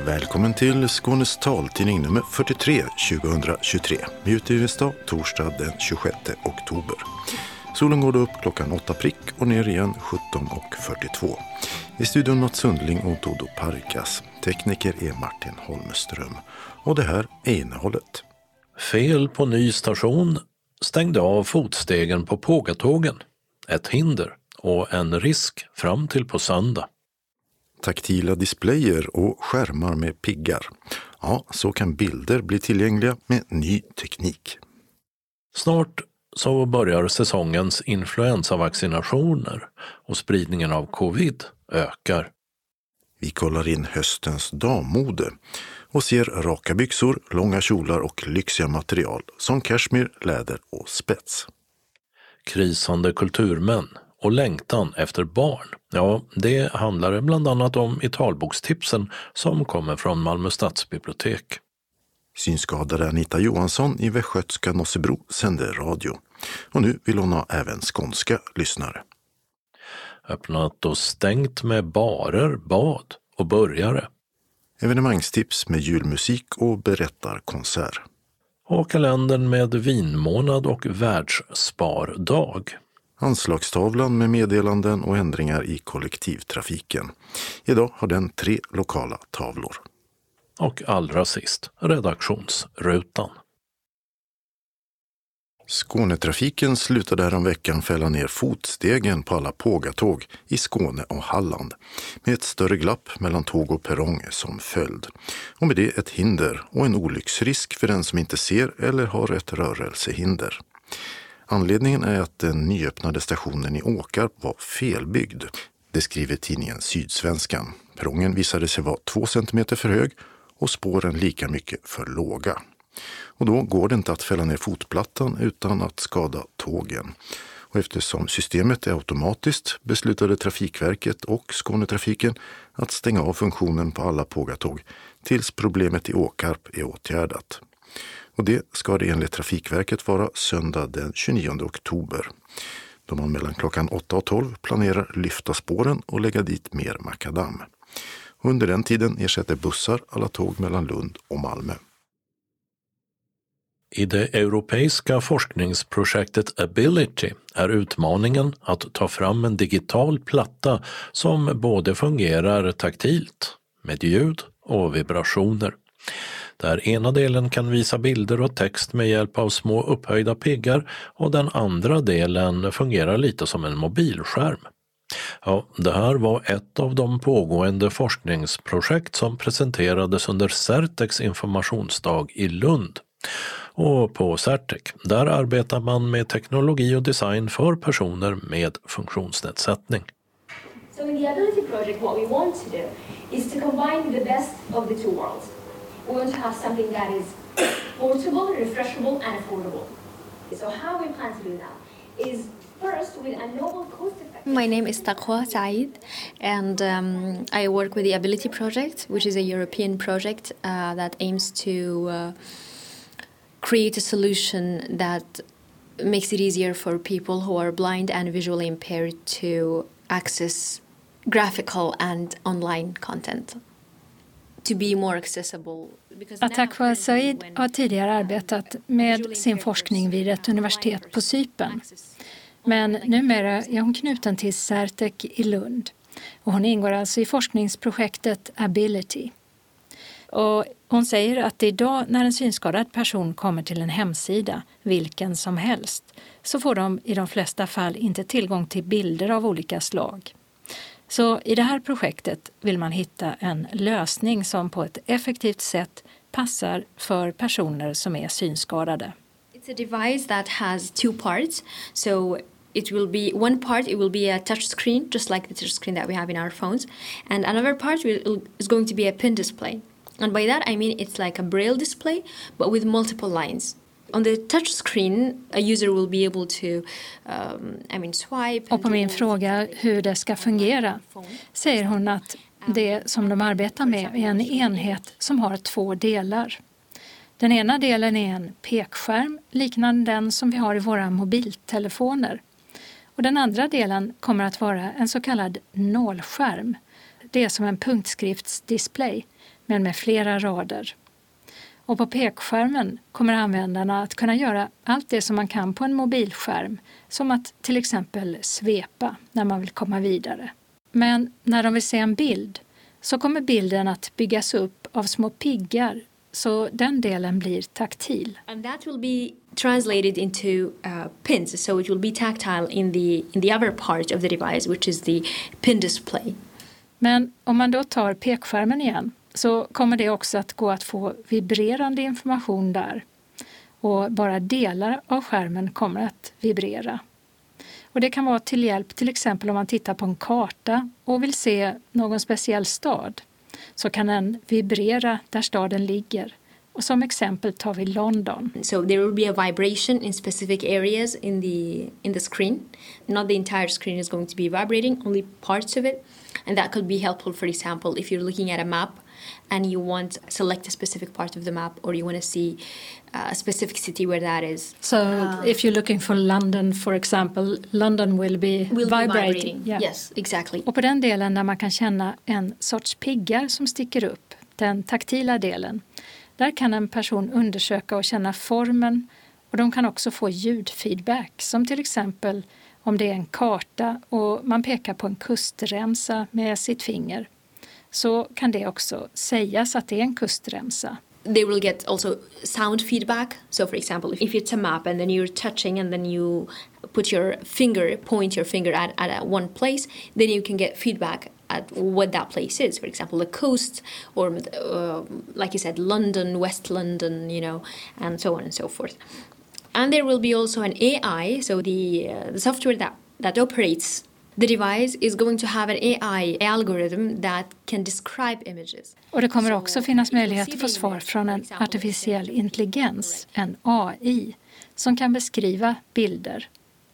Välkommen till Skånes taltidning nummer 43 2023. Vi utges då torsdag den 26 oktober. Solen går då upp klockan 8 prick och ner igen 17:42. I studion Mats Sundling och Todo Parkas. Tekniker är Martin Holmström. Och det här är innehållet. Fel på ny station, stängde av fotstegen på Pågatågen. Ett hinder och en risk fram till på söndag. Taktila displayer och skärmar med piggar. Ja, så kan bilder bli tillgängliga med ny teknik. Snart så börjar säsongens influensavaccinationer och spridningen av covid ökar. Vi kollar in höstens dammode och ser raka byxor, långa kjolar och lyxiga material som kashmir, läder och spets. Krisande kulturmän och längtan efter barn. Ja, det handlar bland annat om i talbokstipsen som kommer från Malmö stadsbibliotek. Synskadade Anita Johansson i Västgötska Nossebro sänder radio. Och nu vill hon ha även skånska lyssnare. Öppnat och stängt med barer, bad och börjare. Evenemangstips med julmusik och berättarkonsert. Och kalendern med vinmånad och världsspardag. Anslagstavlan med meddelanden och ändringar i kollektivtrafiken. Idag har den 3 lokala tavlor. Och allra sist, redaktionsrutan. Skånetrafiken slutade här om veckan fälla ner fotstegen på alla Pågatåg i Skåne och Halland. Med ett större glapp mellan tåg och perrong som följd. Och med det ett hinder och en olycksrisk för den som inte ser eller har ett rörelsehinder. Anledningen är att den nyöppnade stationen i Åkarp var felbyggd. Det skriver tidningen Sydsvenskan. Perrongen visade sig vara 2 centimeter för hög och spåren lika mycket för låga. Och då går det inte att fälla ner fotplattan utan att skada tågen. Och eftersom systemet är automatiskt beslutade Trafikverket och Skånetrafiken att stänga av funktionen på alla Pågatåg tills problemet i Åkarp är åtgärdat. Och det ska det enligt Trafikverket vara söndag den 29 oktober. Då man mellan klockan 8 och 12 planerar lyfta spåren och lägga dit mer makadam. Och under den tiden ersätter bussar alla tåg mellan Lund och Malmö. I det europeiska forskningsprojektet Ability är utmaningen att ta fram en digital platta som både fungerar taktilt med ljud och vibrationer. Där ena delen kan visa bilder och text med hjälp av små upphöjda piggar och den andra delen fungerar lite som en mobilskärm. Ja, det här var ett av de pågående forskningsprojekt som presenterades under Certecs informationsdag i Lund. Och på Certec, där arbetar man med teknologi och design för personer med funktionsnedsättning. So in the Ability project what we want to do is to combine the best of the two worlds. We want to have something that is portable, refreshable and affordable. So how we plan to do that is first with a novel cost-effective... My name is Taqwa Saeed and I work with the Ability project, which is a European project that aims to create a solution that makes it easier for people who are blind and visually impaired to access graphical and online content. To be more accessible. Taqwa Saeed har tidigare arbetat med sin forskning vid ett universitet på Cypern. Men numera är hon knuten till Certec i Lund. Och hon ingår alltså i forskningsprojektet Ability. Och hon säger att idag när en synskadad person kommer till en hemsida, vilken som helst, så får de i de flesta fall inte tillgång till bilder av olika slag. Så i det här projektet vill man hitta en lösning som på ett effektivt sätt passar för personer som är synskadade. It's a device that has 2 parts. So it will be one part, it will be a touch screen, just like the touch screen that we have in our phones. And another part is going to be a pen display. And by that I mean it's like a braille display, but with multiple lines. On the touch screen, a user will be able to swipe. Och på min fråga hur det ska fungera säger hon att det som de arbetar med är en enhet som har 2 delar. Den ena delen är en pekskärm liknande den som vi har i våra mobiltelefoner. Och den andra delen kommer att vara en så kallad nålskärm. Det är som en punktskriftsdisplay men med flera rader. Och på pekskärmen kommer användarna att kunna göra allt det som man kan på en mobilskärm, som att till exempel svepa när man vill komma vidare. Men när de vill se en bild så kommer bilden att byggas upp av små piggar, så den delen blir taktil. And that will be translated into pins, so it will be tactile in the other part of the device, which is the pin display. Men om man då tar pekskärmen igen så kommer det också att gå att få vibrerande information där. Och bara delar av skärmen kommer att vibrera. Och det kan vara till hjälp till exempel om man tittar på en karta och vill se någon speciell stad. Så kan den vibrera där staden ligger. Och som exempel tar vi London. So there will be a vibration in specific areas in the screen. Not the entire screen is going to be vibrating, only parts of it. And that could be helpful, for example, if you're looking at a map and you want to select a specific part of the map, or you want to see a specific city where that is. So if you're looking for London, for example, London will be vibrating. Yeah. Yes, exactly. Och på den delen där man kan känna en sorts piggar som sticker upp, den taktila delen, där kan en person undersöka och känna formen, och de kan också få ljudfeedback, som till exempel om det är en karta och man pekar på en kustremsa med sitt finger, så kan det också sägas att det är en kustremsa. They will get also sound feedback. So for example, if it's a map and then you're touching and then you point your finger at one place, then you can get feedback at what that place is. For example, the coast, or like you said, London, West London, and so on and so forth. And there will be also an AI, so the software that operates the device is going to have an AI algorithm that can describe images. Och det kommer också finnas möjlighet att få svar från en artificiell intelligens, en AI, som kan beskriva bilder.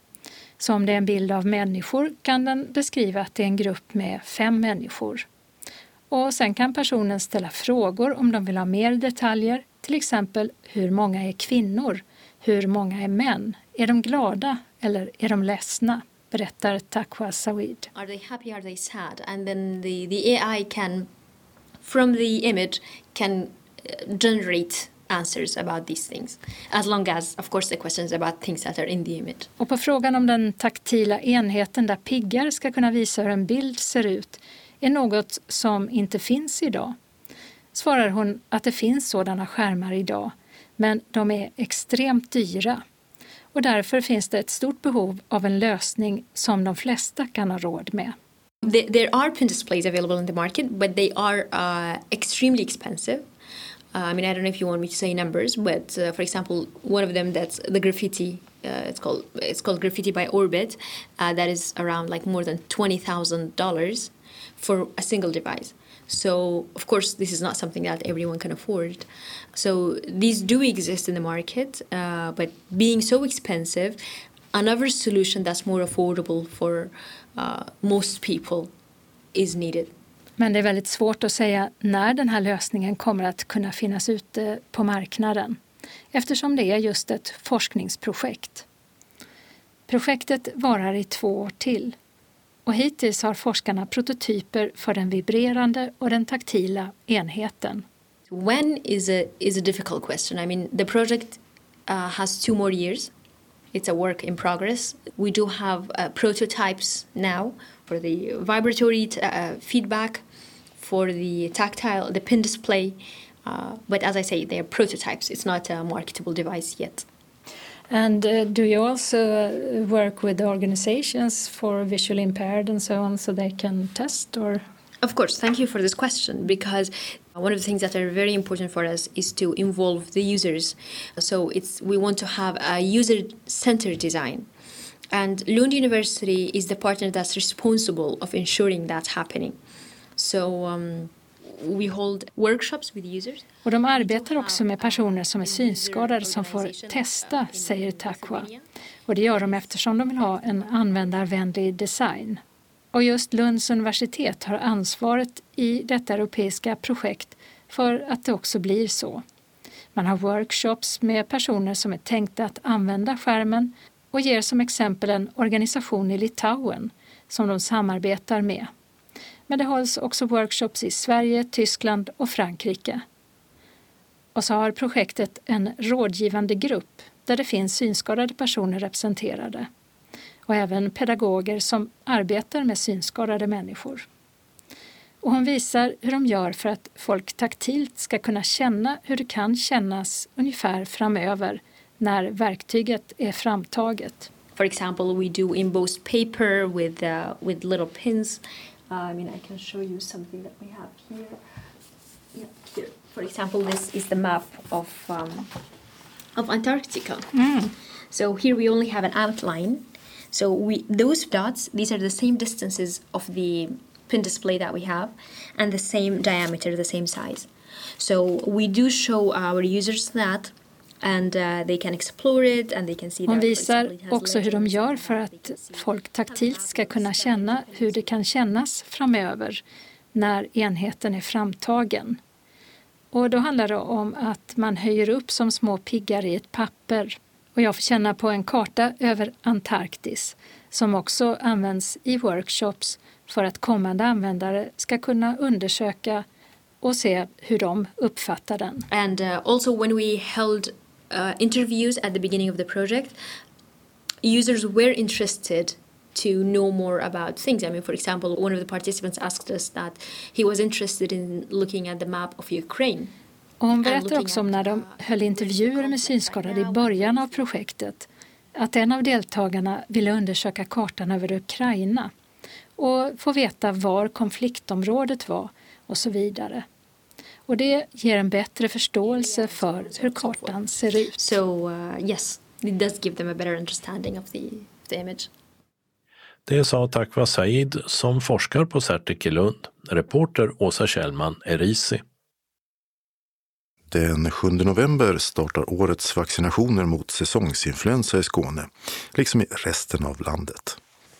Så om det är en bild av människor kan den beskriva att det är en grupp med 5 människor. Och sen kan personen ställa frågor om de vill ha mer detaljer, till exempel hur många är kvinnor, hur många är män, är de glada eller är de ledsna? Berättar Taqwa Saweed. Are they happy, are they sad? And then the AI can, from the image, can generate answers about these things. As long as, of course, the questions about things that are in the image. Och på frågan om den taktila enheten där piggar ska kunna visa hur en bild ser ut är något som inte finns idag, svarar hon att det finns sådana skärmar idag, men de är extremt dyra. Och därför finns det ett stort behov av en lösning som de flesta kan ha råd med. There are pin displays available in the market, but they are extremely expensive. I mean, I don't know if you want me to say numbers, but for example, one of them, that's the graffiti. It's called Graffiti by Orbit. That is around like more than $20,000 for a single device. So, of course, this is not something that everyone can afford. So these do exist in the market, but being so expensive, another solution that's more affordable for most people is needed. Men det är väldigt svårt att säga när den här lösningen kommer att kunna finnas ute på marknaden, eftersom det är just ett forskningsprojekt. Projektet varar i 2 år till. Och hittills har forskarna prototyper för den vibrerande och den taktila enheten. When is a difficult question. I mean, the project has 2 more years. It's a work in progress. We do have prototypes now for the vibratory feedback, for the tactile, the pin display. But as I say, they are prototypes. It's not a marketable device yet. And do you also work with organizations for visually impaired and so on, so they can test, or? Of course, thank you for this question, because one of the things that are very important for us is to involve the users. So we want to have a user-centered design. And Lund University is the partner that's responsible of ensuring that's happening. So we hold workshops with users. Och de arbetar också med personer som är synskadade som får testa, säger Taqwa. Och det gör de eftersom de vill ha en användarvänlig design. Och just Lunds universitet har ansvaret i detta europeiska projekt för att det också blir så. Man har workshops med personer som är tänkta att använda skärmen och ger som exempel en organisation i Litauen som de samarbetar med. Men det hålls också workshops i Sverige, Tyskland och Frankrike. Och så har projektet en rådgivande grupp där det finns synskadade personer representerade. Och även pedagoger som arbetar med synskadade människor. Och hon visar hur de gör för att folk taktilt ska kunna känna hur det kan kännas ungefär framöver när verktyget är framtaget. For example, we do embossed paper with little pins. I can show you something that we have here. Yeah, here. For example, this is the map of Antarctica. So here we only have an outline. So those dots, these are the same distances of the pin display that we have, and the same diameter, the same size. So we do show our users that. And they can explore it and they can see. Hon visar också hur de gör för att folk taktilt ska kunna känna hur det kan kännas framöver när enheten är framtagen. Och då handlar det om att man höjer upp som små piggar i ett papper. Och jag får känna på en karta över Antarktis som också används i workshops för att kommande användare ska kunna undersöka och se hur de uppfattar den. And also when we held interviews at the beginning of the project, users were interested to know more about things. For example, one of the participants asked us that he was interested in looking at the map of Ukraine. Och hon berättar också om när de höll intervjuer med synskadade i början av projektet att en av deltagarna ville undersöka kartan över Ukraina och få veta var konfliktområdet var och så vidare. Och det ger en bättre förståelse för hur kartan ser ut. So yes, it does give them a better understanding of the image. Det sa Takwa Said som forskar på Certec i Lund. Reporter Åsa Kjellman, Erisi. Den 7 november startar årets vaccinationer mot säsongsinfluensa i Skåne, liksom i resten av landet.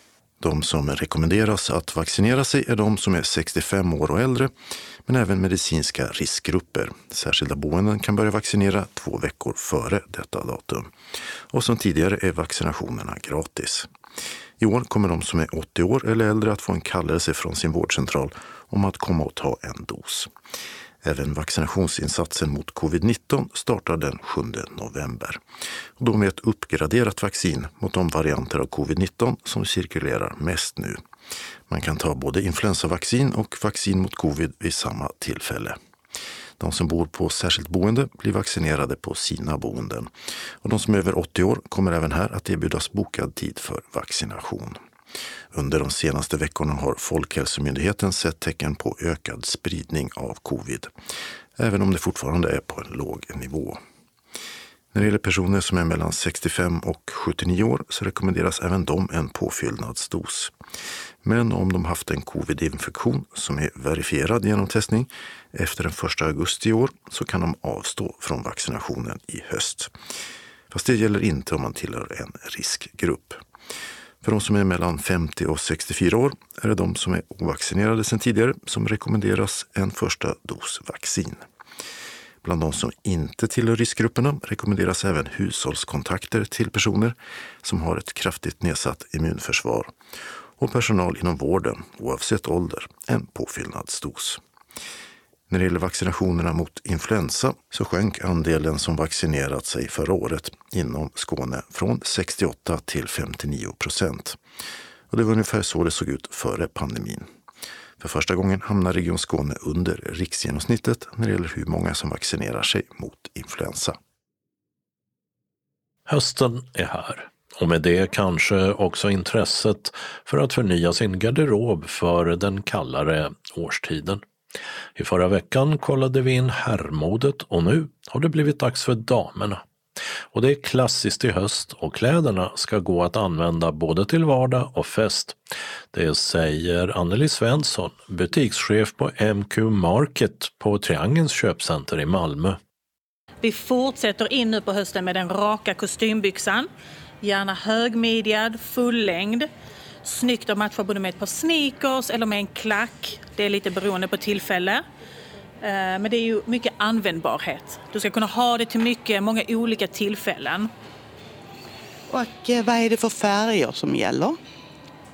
De som rekommenderas att vaccinera sig är de som är 65 år och äldre, men även medicinska riskgrupper. Särskilda boenden kan börja vaccinera 2 veckor före detta datum. Och som tidigare är vaccinationerna gratis. I år kommer de som är 80 år eller äldre att få en kallelse från sin vårdcentral om att komma och ta en dos. Även vaccinationsinsatsen mot covid-19 startar den 7 november. Och då med ett uppgraderat vaccin mot de varianter av covid-19 som cirkulerar mest nu. Man kan ta både influensavaccin och vaccin mot covid vid samma tillfälle. De som bor på särskilt boende blir vaccinerade på sina boenden. Och de som är över 80 år kommer även här att erbjudas bokad tid för vaccination. Under de senaste veckorna har Folkhälsomyndigheten sett tecken på ökad spridning av covid, även om det fortfarande är på en låg nivå. När det gäller personer som är mellan 65 och 79 år så rekommenderas även de en påfyllnadsdos. Men om de haft en covid-infektion som är verifierad genom testning efter den 1 augusti i år så kan de avstå från vaccinationen i höst. Fast det gäller inte om man tillhör en riskgrupp. För de som är mellan 50 och 64 år är det de som är ovaccinerade sedan tidigare som rekommenderas en första dos vaccin. Bland de som inte tillhör riskgrupperna rekommenderas även hushållskontakter till personer som har ett kraftigt nedsatt immunförsvar och personal inom vården, oavsett ålder, en påfyllnadsdos. När det gäller vaccinationerna mot influensa så sjönk andelen som vaccinerat sig förra året inom Skåne från 68 till 59%. Och det var ungefär så det såg ut före pandemin. För första gången hamnar Region Skåne under riksgenomsnittet när det gäller hur många som vaccinerar sig mot influensa. Hösten är här. Och med det kanske också intresset för att förnya sin garderob för den kallare årstiden. I förra veckan kollade vi in herrmodet och nu har det blivit dags för damerna. Och det är klassiskt i höst och kläderna ska gå att använda både till vardag och fest. Det säger Anneli Svensson, butikschef på MQ Market på Triangelns köpcenter i Malmö. Vi fortsätter in nu på hösten med den raka kostymbyxan. Gärna högmidjad, fullängd. Snyggt att matcha både med ett par sneakers eller med en klack. Det är lite beroende på tillfälle. Men det är ju mycket användbarhet. Du ska kunna ha det till många olika tillfällen. Och vad är det för färger som gäller?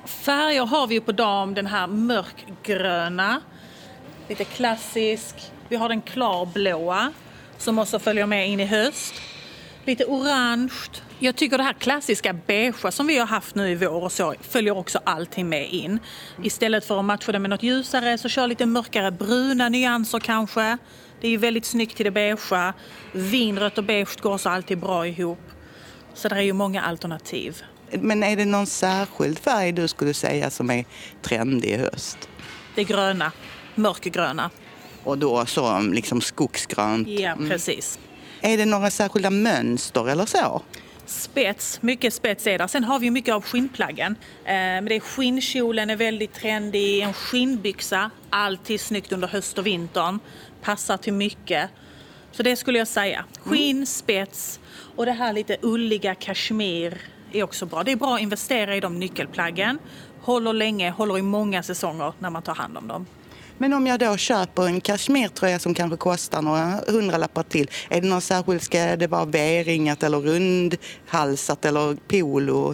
Färger har vi ju på dam, den här mörkgröna, lite klassisk. Vi har den klarblåa som också följer med in i höst. Lite orange. Jag tycker det här klassiska beigea som vi har haft nu i vår och så följer också allting med in. Istället för att matcha det med något ljusare så kör lite mörkare bruna nyanser kanske. Det är ju väldigt snyggt till det beigea. Vinrött och beige går så alltid bra ihop. Så det är ju många alternativ. Men är det någon särskild färg du skulle säga som är trendig i höst? Det är gröna, mörkgröna. Och då så liksom skogsgrönt? Ja, precis. Är det några särskilda mönster eller så? Spets, mycket spets är där. Sen har vi mycket av skinnplaggen. Men det är skinnkjolen är väldigt trendig. En skinnbyxa, alltid snyggt under höst och vintern. Passar till mycket. Så det skulle jag säga. Skinn, spets och det här lite ulliga kashmir är också bra. Det är bra att investera i de nyckelplaggen. Håller länge, håller i många säsonger när man tar hand om dem. Men om jag då köper en kashmirtröja som kanske kostar några 100-lappar till, är det något särskilt? Ska det vara V-ringat eller rundhalsat eller polo?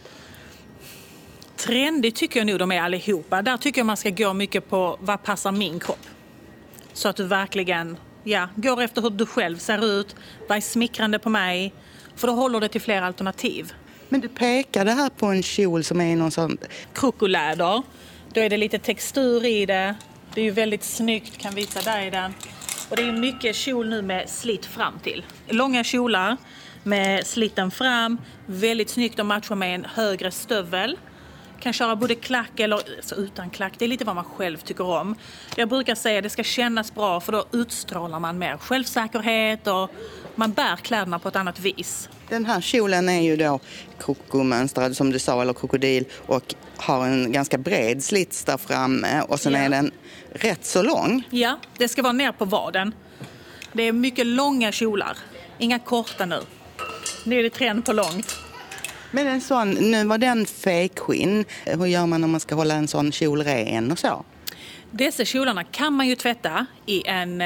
Trendigt tycker jag nog de är allihopa. Där tycker jag man ska gå mycket på vad passar min kropp. Så att du verkligen går efter hur du själv ser ut, vad är smickrande på mig. För då håller det till fler alternativ. Men du pekade här på en kjol som är någon sån krokoläder. Då är det lite textur i det. Det är ju väldigt snyggt, kan visa där i den. Och det är mycket kjol nu med slitt fram till. Långa kjolar med slitten fram. Väldigt snyggt att matcha med en högre stövel. Kan köra både klack eller alltså utan klack. Det är lite vad man själv tycker om. Jag brukar säga att det ska kännas bra för då utstrålar man mer självsäkerhet och man bär kläderna på ett annat vis. Den här kjolen är ju då krokomönstrad som du sa, eller krokodil, och har en ganska bred slits där framme och sen är den rätt så lång. Ja, det ska vara ner på vaden. Det är mycket långa kjolar, inga korta nu. Nu är det trend på långt. Men en sån, nu var den fejkskinn. Hur gör man om man ska hålla en sån kjol ren och så? Dessa kjolarna kan man ju tvätta i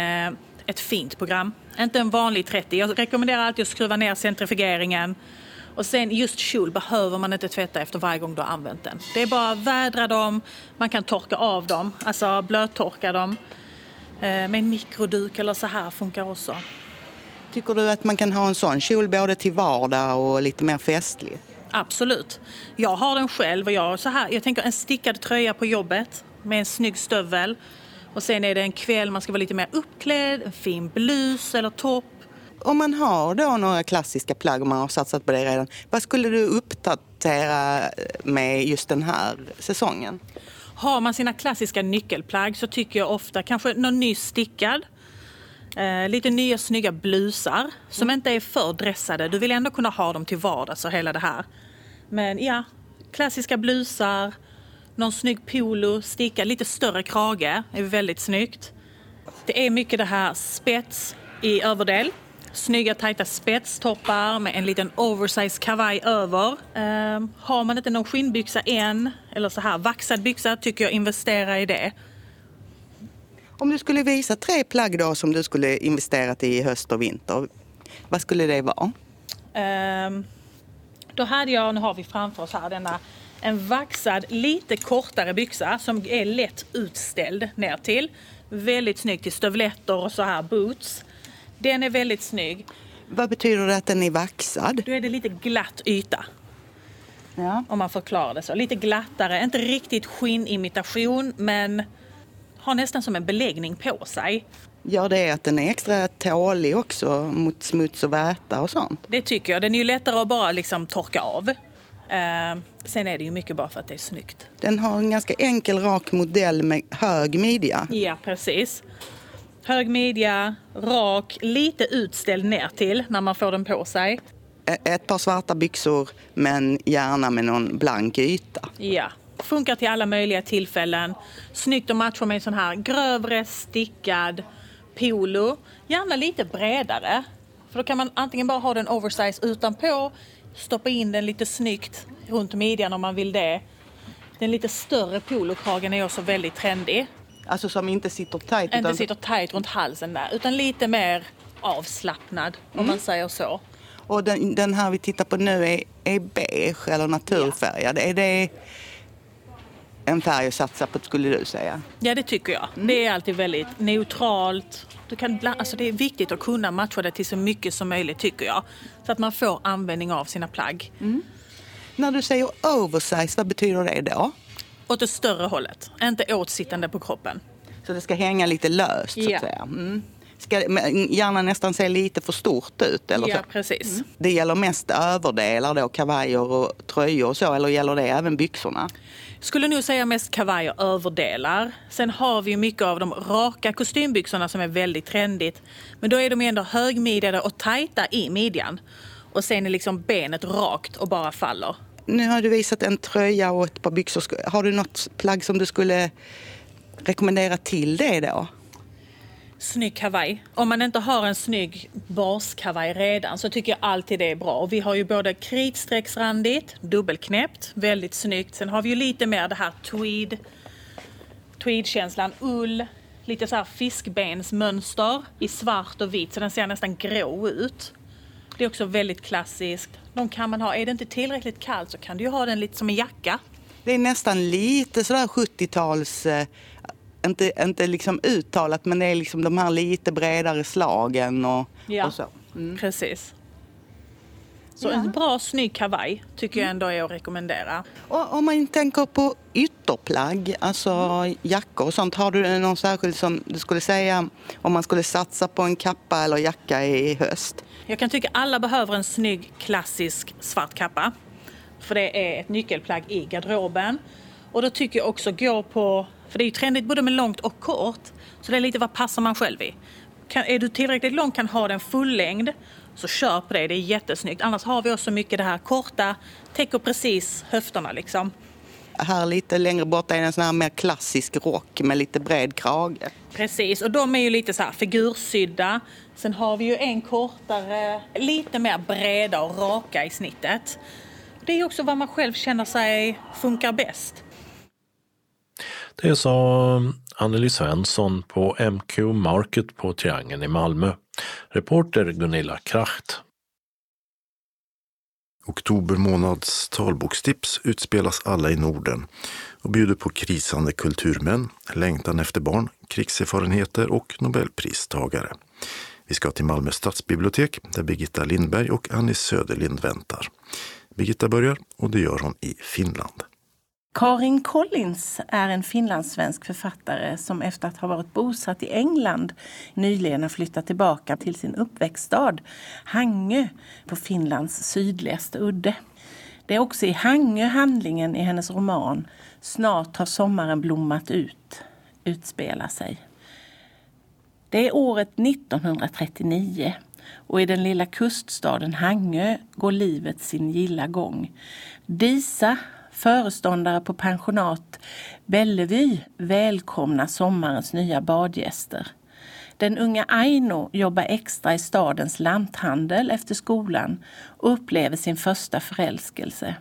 ett fint program. Inte en vanlig 30. Jag rekommenderar alltid att skruva ner centrifugeringen. Och sen just kjol behöver man inte tvätta efter varje gång du har använt den. Det är bara att vädra dem, man kan torka av dem, alltså blöttorka dem. Med en mikroduk eller så här funkar också. Tycker du att man kan ha en sån kjol både till vardag och lite mer festlig? Absolut. Jag har den själv och jag tänker en stickad tröja på jobbet med en snygg stövel. Och sen är det en kväll man ska vara lite mer uppklädd, en fin blus eller topp. Om man har då några klassiska plagg och man har satsat på det redan, vad skulle du uppdatera med just den här säsongen? Har man sina klassiska nyckelplagg så tycker jag ofta kanske någon ny stickad. Lite nya snygga blusar som inte är för dressade. Du vill ändå kunna ha dem till vardags och hela det här. Men klassiska blusar, någon snygg polo, stickad, lite större krage är väldigt snyggt. Det är mycket det här spets i överdel. Snygga tajta spetstoppar med en liten oversize kavaj över. Har man inte någon skinnbyxa än eller så här vaxad byxa tycker jag investera i det. Om du skulle visa 3 plagg då som du skulle investerat i höst och vinter, vad skulle det vara? Då hade jag, nu har vi framför oss här en vaxad lite kortare byxa som är lätt utställd ner till. Väldigt snygg till stövletter och så här boots. Den är väldigt snygg. Vad betyder det att den är vaxad? Då är det lite glatt yta. Ja. Om man förklarar det så. Lite glattare, inte riktigt skinnimitation men har nästan som en beläggning på sig. Gör det att den är extra tålig också mot smuts och väta och sånt? Det tycker jag. Den är ju lättare att bara liksom torka av. Sen är det ju mycket bara för att det är snyggt. Den har en ganska enkel rak modell med hög midja. Ja, precis. Hög midja, rak, lite utställd ner till när man får den på sig. Ett par svarta byxor men gärna med någon blank yta. Ja, funkar till alla möjliga tillfällen. Snyggt att matcha med en sån här grövre stickad polo. Gärna lite bredare. För då kan man antingen bara ha den oversize utanpå, stoppa in den lite snyggt runt midjan om man vill det. Den lite större polokragen är också väldigt trendig. Alltså som inte sitter tajt? Inte sitter tajt runt halsen där, utan lite mer avslappnad om man säger så. Och den här vi tittar på nu är beige eller naturfärgad. Ja. en färg att satsa på, skulle du säga? Ja, det tycker jag. Det är alltid väldigt neutralt. Alltså det är viktigt att kunna matcha det till så mycket som möjligt, tycker jag. Så att man får användning av sina plagg. När du säger oversize, vad betyder det då? Åt det större hållet, inte åtsittande på kroppen. Så det ska hänga lite löst, så att säga. Ska gärna nästan se lite för stort ut, eller så? Ja, precis. Det gäller mest överdelar då, kavajer och tröjor och så, eller gäller det även byxorna? Skulle nog säga mest kavajer överdelar. Sen har vi ju mycket av de raka kostymbyxorna som är väldigt trendigt. Men då är de ändå högmidjade och tajta i midjan. Och sen är liksom benet rakt och bara faller. Nu har du visat en tröja och ett par byxor. Har du något plagg som du skulle rekommendera till det då? Snygg kavaj. Om man inte har en snygg baskavaj redan så tycker jag alltid det är bra. Och vi har ju både kritstrecksrandigt, dubbelknäppt, väldigt snyggt. Sen har vi ju lite mer det här tweedkänslan, ull, lite så här fiskbensmönster i svart och vitt så den ser nästan grå ut. Det är också väldigt klassiskt. De kan man ha. Är det inte tillräckligt kallt så kan du ju ha den lite som en jacka. Det är nästan lite sådär 70-tals, inte liksom uttalat, men det är liksom de här lite bredare slagen och så. Precis. Så en bra snygg kavaj tycker jag ändå är att rekommendera. Och om man tänker på ytterplagg, alltså jackor och sånt, har du någon särskild som du skulle säga om man skulle satsa på en kappa eller jacka i höst? Jag kan tycka alla behöver en snygg klassisk svart kappa. För det är ett nyckelplagg i garderoben. Och då tycker jag också gå på, för det är ju trendigt både med långt och kort. Så det är lite vad passar man själv i. Är du tillräckligt lång kan ha den full längd så kör på det är jättesnyggt. Annars har vi också mycket det här korta, täcker precis höfterna liksom. Här lite längre bort är en sån här mer klassisk rock med lite bred krage. Precis, och de är ju lite så här figursydda. Sen har vi ju en kortare, lite mer breda och raka i snittet. Det är också vad man själv känner sig funkar bäst. Det sa Anneli Svensson på MQ Market på Triangeln i Malmö. Reporter Gunilla Kracht. Oktober månads talbokstips utspelas alla i Norden och bjuder på krisande kulturmän, längtan efter barn, krigserfarenheter och Nobelpristagare. Vi ska till Malmö stadsbibliotek där Birgitta Lindberg och Annie Söderlind väntar. Birgitta börjar och det gör hon i Finland. Karin Collins är en finlandssvensk författare som efter att ha varit bosatt i England nyligen har flyttat tillbaka till sin uppväxtstad Hangö på Finlands sydligaste udde. Det är också i Hangö handlingen i hennes roman Snart har sommaren blommat ut utspelar sig. Det är året 1939 och i den lilla kuststaden Hangö går livet sin gilla gång. Disa, föreståndare på pensionat Bellevue, välkomnar sommarens nya badgäster. Den unga Aino jobbar extra i stadens lanthandel efter skolan och upplever sin första förälskelse.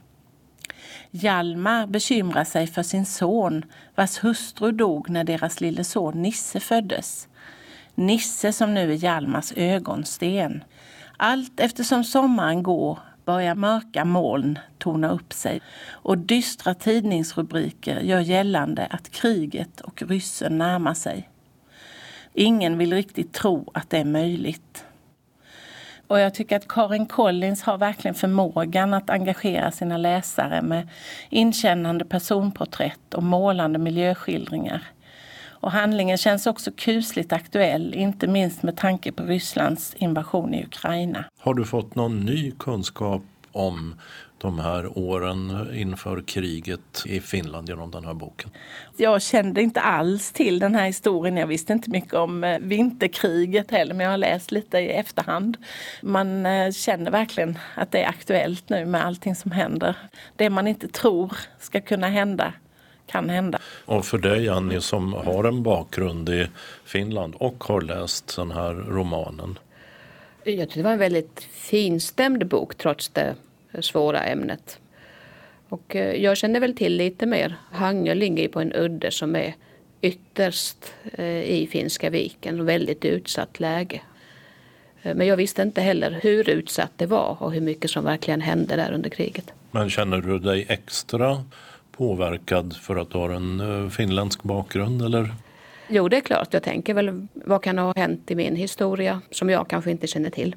Hjalmar bekymrar sig för sin son vars hustru dog när deras lille son Nisse föddes. Nisse som nu är Hjalmars ögonsten. Allt eftersom sommaren går börjar mörka moln torna upp sig och dystra tidningsrubriker gör gällande att kriget och ryssen närmar sig. Ingen vill riktigt tro att det är möjligt. Och jag tycker att Karin Collins har verkligen förmågan att engagera sina läsare med inkännande personporträtt och målande miljöskildringar. Och handlingen känns också kusligt aktuell, inte minst med tanke på Rysslands invasion i Ukraina. Har du fått någon ny kunskap om de här åren inför kriget i Finland genom den här boken? Jag kände inte alls till den här historien. Jag visste inte mycket om vinterkriget heller, men jag har läst lite i efterhand. Man känner verkligen att det är aktuellt nu med allting som händer. Det man inte tror ska kunna hända kan hända. Och för dig, Annie, som har en bakgrund i Finland och har läst den här romanen? Jag tycker det var en väldigt finstämd bok trots det svåra ämnet. Och jag känner väl till lite mer. Hangö ligger på en udde som är ytterst i Finska viken. Väldigt utsatt läge. Men jag visste inte heller hur utsatt det var och hur mycket som verkligen hände där under kriget. Men känner du dig extra påverkad för att du har en finländsk bakgrund, eller? Jo, det är klart. Jag tänker väl, vad kan ha hänt i min historia som jag kanske inte känner till?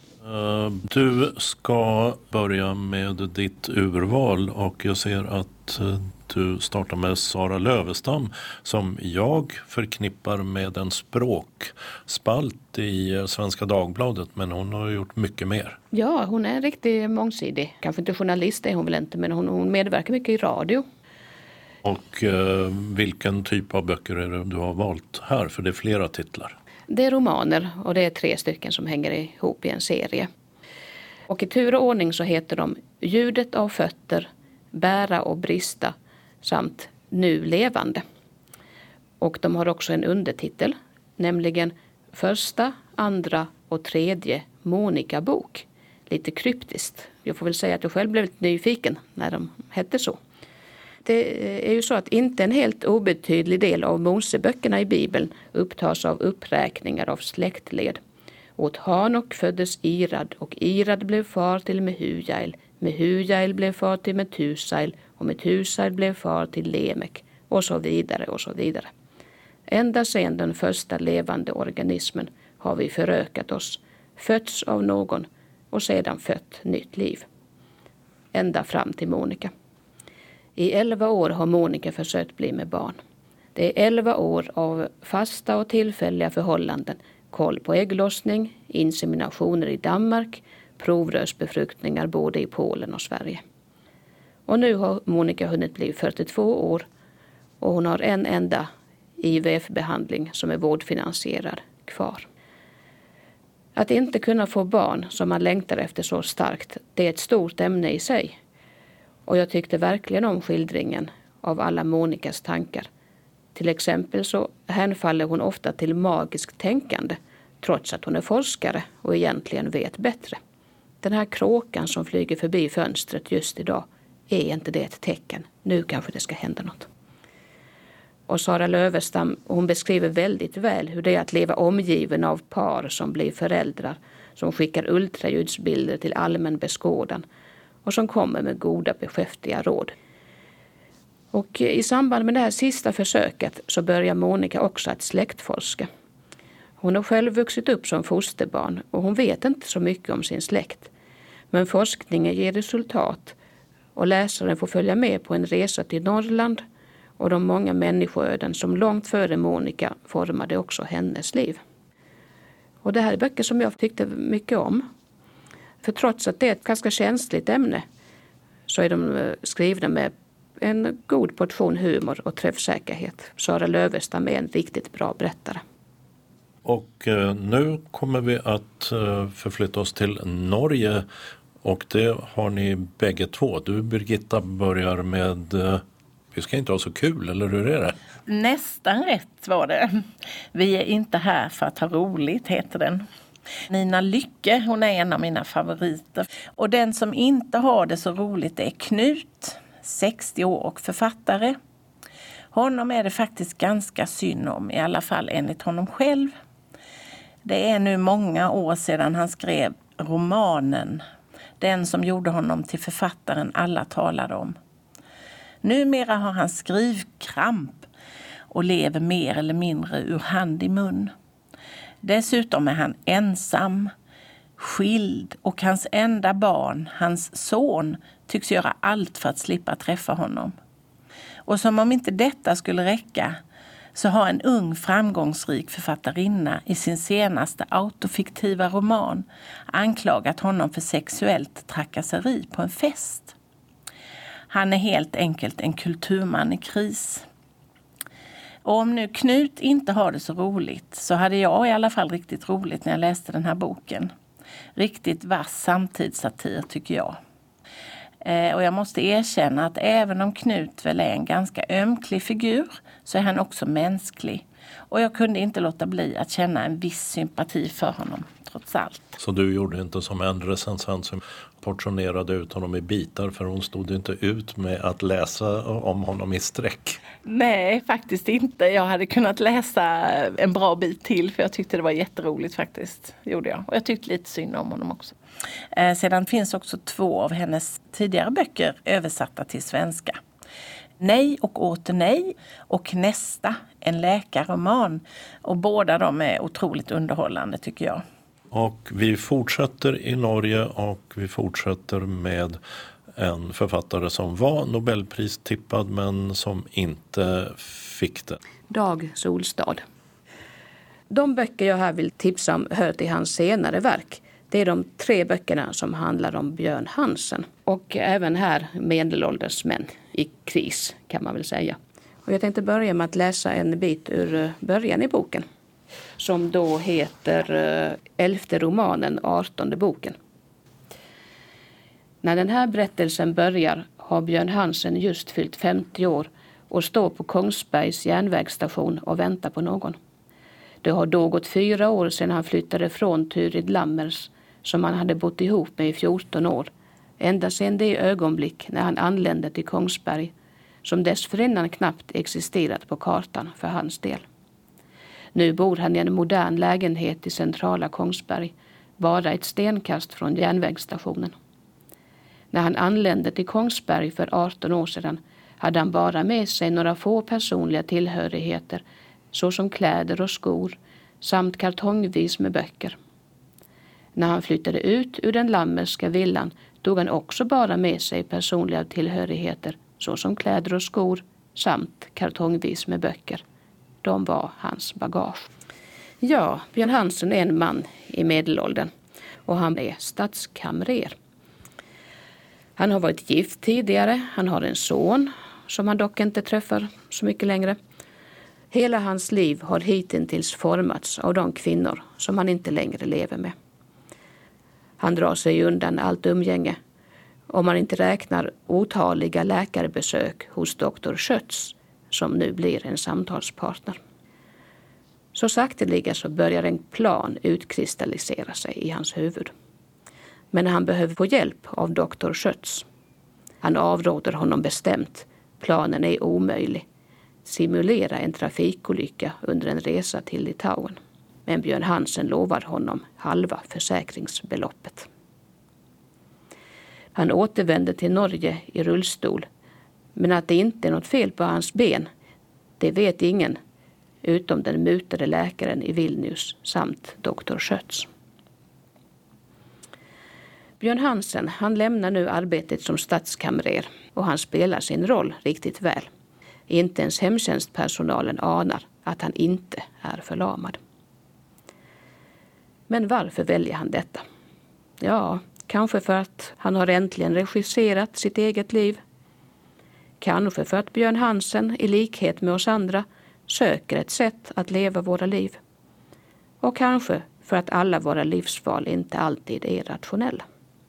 Du ska börja med ditt urval och jag ser att du startar med Sara Lövestam som jag förknippar med en språkspalt i Svenska Dagbladet, men hon har gjort mycket mer. Ja, hon är riktigt mångsidig. Kanske inte journalist är hon väl inte, men hon medverkar mycket i radio. Och vilken typ av böcker är det du har valt här? För det är flera titlar. Det är romaner och det är 3 stycken som hänger ihop i en serie. Och i tur och ordning så heter de Ljudet av fötter, Bära och brista samt Nu levande. Och de har också en undertitel, nämligen Första, andra och tredje Monica-bok. Lite kryptiskt. Jag får väl säga att jag själv blev lite nyfiken när de hette så. Det är ju så att inte en helt obetydlig del av Moseböckerna i Bibeln upptas av uppräkningar av släktled. Åt Hanok föddes Irad och Irad blev far till Mehujael. Mehujael blev far till Metusael och Metusael blev far till Lemek och så vidare och så vidare. Ända sedan den första levande organismen har vi förökat oss, fötts av någon och sedan fött nytt liv. Ända fram till Monica. I 11 år har Monica försökt bli med barn. Det är 11 år av fasta och tillfälliga förhållanden, koll på ägglossning, inseminationer i Danmark, provrörsbefruktningar både i Polen och Sverige. Och nu har Monica hunnit bli 42 år och hon har en enda IVF-behandling som är vårdfinansierad kvar. Att inte kunna få barn som man längtar efter så starkt, det är ett stort ämne i sig. Och jag tyckte verkligen om skildringen av alla Monicas tankar. Till exempel så hänfaller hon ofta till magiskt tänkande, trots att hon är forskare och egentligen vet bättre. Den här kråkan som flyger förbi fönstret just idag, är inte det ett tecken? Nu kanske det ska hända något. Och Sara Lövestam, hon beskriver väldigt väl hur det är att leva omgiven av par som blir föräldrar, som skickar ultraljudsbilder till allmän beskådan och som kommer med goda beskäftiga råd. Och i samband med det här sista försöket så börjar Monica också att släktforska. Hon har själv vuxit upp som fosterbarn och hon vet inte så mycket om sin släkt. Men forskningen ger resultat och läsaren får följa med på en resa till Norrland och de många människoöden som långt före Monica formade också hennes liv. Och det här är böcker som jag tyckte mycket om. För trots att det är ett ganska känsligt ämne så är de skrivna med en god portion humor och träffsäkerhet. Sara Lövestam är en riktigt bra berättare. Och nu kommer vi att förflytta oss till Norge och det har ni bägge två. Du, Birgitta, börjar med Vi ska inte ha så kul, eller hur är det? Nästan rätt var det. Vi är inte här för att ha roligt, heter den. Nina Lycke, hon är en av mina favoriter. Och den som inte har det så roligt är Knut, 60 år och författare. Honom är det faktiskt ganska synd om, i alla fall enligt honom själv. Det är nu många år sedan han skrev romanen, den som gjorde honom till författaren alla talade om. Numera har han skrivkramp och lever mer eller mindre ur hand i mun. Dessutom är han ensam, skild och hans enda barn, hans son, tycks göra allt för att slippa träffa honom. Och som om inte detta skulle räcka så har en ung framgångsrik författarinna i sin senaste autofiktiva roman anklagat honom för sexuellt trakasseri på en fest. Han är helt enkelt en kulturman i kris. Och om nu Knut inte har det så roligt så hade jag i alla fall riktigt roligt när jag läste den här boken. Riktigt vass samtidssatir tycker jag. Och jag måste erkänna att även om Knut väl är en ganska ömklig figur så är han också mänsklig. Och jag kunde inte låta bli att känna en viss sympati för honom, trots allt. Så du gjorde inte som en recensent som portionerade ut honom i bitar, för hon stod inte ut med att läsa om honom i sträck? Nej, faktiskt inte. Jag hade kunnat läsa en bra bit till, för jag tyckte det var jätteroligt faktiskt, gjorde jag. Och jag tyckte lite synd om honom också. Sedan finns också 2 av hennes tidigare böcker översatta till svenska. Nej och åter nej och Nästa, en läkarroman. Och båda de är otroligt underhållande tycker jag. Och vi fortsätter i Norge och vi fortsätter med en författare som var Nobelpristippad men som inte fick det. Dag Solstad. De böcker jag här vill tipsa om hör till hans senare verk. Det är de 3 böckerna som handlar om Björn Hansen. Och även här medelålders män i kris kan man väl säga. Och jag tänkte börja med att läsa en bit ur början i boken. Som då heter 11:e romanen, 18:e boken. När den här berättelsen börjar har Björn Hansen just fyllt 50 år och står på Kongsbergs järnvägsstation och väntar på någon. Det har då gått 4 år sedan han flyttade från Turid Lammers som han hade bott ihop med i 14 år. Ända sedan det ögonblick när han anlände till Kongsberg som dessförinnan knappt existerat på kartan för hans del. Nu bor han i en modern lägenhet i centrala Kongsberg, bara ett stenkast från järnvägsstationen. När han anlände till Kongsberg för 18 år sedan hade han bara med sig några få personliga tillhörigheter såsom kläder och skor samt kartongvis med böcker. När han flyttade ut ur den lammerska villan tog han också bara med sig personliga tillhörigheter såsom kläder och skor samt kartongvis med böcker. De var hans bagage. Ja, Björn Hansen är en man i medelåldern och han är stadskamrer. Han har varit gift tidigare, han har en son som han dock inte träffar så mycket längre. Hela hans liv har hittills formats av de kvinnor som han inte längre lever med. Han drar sig undan allt umgänge om man inte räknar otaliga läkarbesök hos doktor Schötz som nu blir en samtalspartner. Så sakteliga så börjar en plan utkristallisera sig i hans huvud. Men han behöver få hjälp av doktor Schötz. Han avråder honom bestämt. Planen är omöjlig. Simulera en trafikolycka under en resa till Litauen. Men Björn Hansen lovar honom halva försäkringsbeloppet. Han återvänder till Norge i rullstol. Men att det inte är något fel på hans ben, det vet ingen utom den mutade läkaren i Vilnius samt doktor Schötz. Björn Hansen, han lämnar nu arbetet som stadskamrer och han spelar sin roll riktigt väl. Inte ens hemtjänstpersonalen anar att han inte är förlamad. Men varför väljer han detta? Ja, kanske för att han har äntligen regisserat sitt eget liv. Kanske för att Björn Hansen, i likhet med oss andra, söker ett sätt att leva våra liv. Och kanske för att alla våra livsval inte alltid är rationella.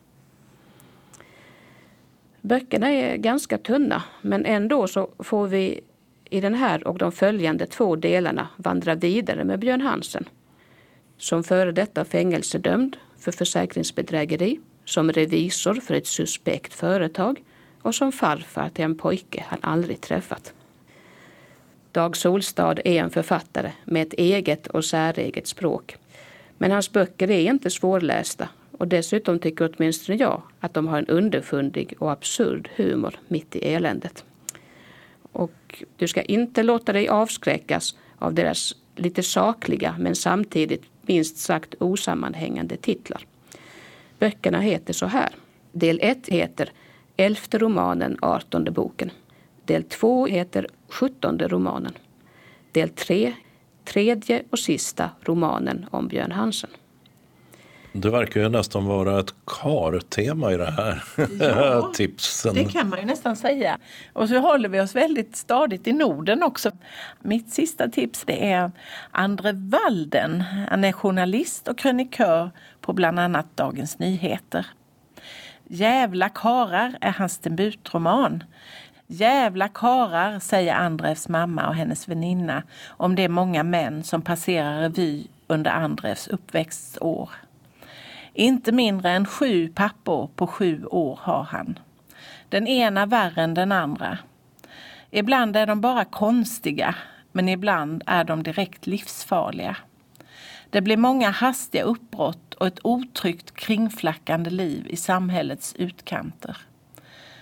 Böckerna är ganska tunna, men ändå så får vi i den här och de följande 2 delarna vandra vidare med Björn Hansen. Som före detta fängelsedömd för försäkringsbedrägeri, som revisor för ett suspekt företag och som farfar till en pojke han aldrig träffat. Dag Solstad är en författare med ett eget och säreget språk. Men hans böcker är inte svårlästa och dessutom tycker åtminstone jag att de har en underfundig och absurd humor mitt i eländet. Och du ska inte låta dig avskräckas av deras lite sakliga men samtidigt minst sagt osammanhängande titlar. Böckerna heter så här. Del 1 heter 11:e romanen, 18:e boken. Del 2 heter 17:e romanen. Del 3, 3:e och sista romanen om Björn Hansen. Det verkar ju nästan vara ett kartema i det här tipsen. Det kan man ju nästan säga. Och så håller vi oss väldigt stadigt i Norden också. Mitt sista tips det är Andre Walden. Han är journalist och krönikör på bland annat Dagens Nyheter. Jävla karar är hans debutroman. Jävla karar, säger Andrevs mamma och hennes väninna om de många män som passerar revy under Andrevs uppväxtår. Inte mindre än 7 pappor på 7 år har han. Den ena värre än den andra. Ibland är de bara konstiga, men ibland är de direkt livsfarliga. Det blir många hastiga uppbrott och ett otryggt kringflackande liv i samhällets utkanter.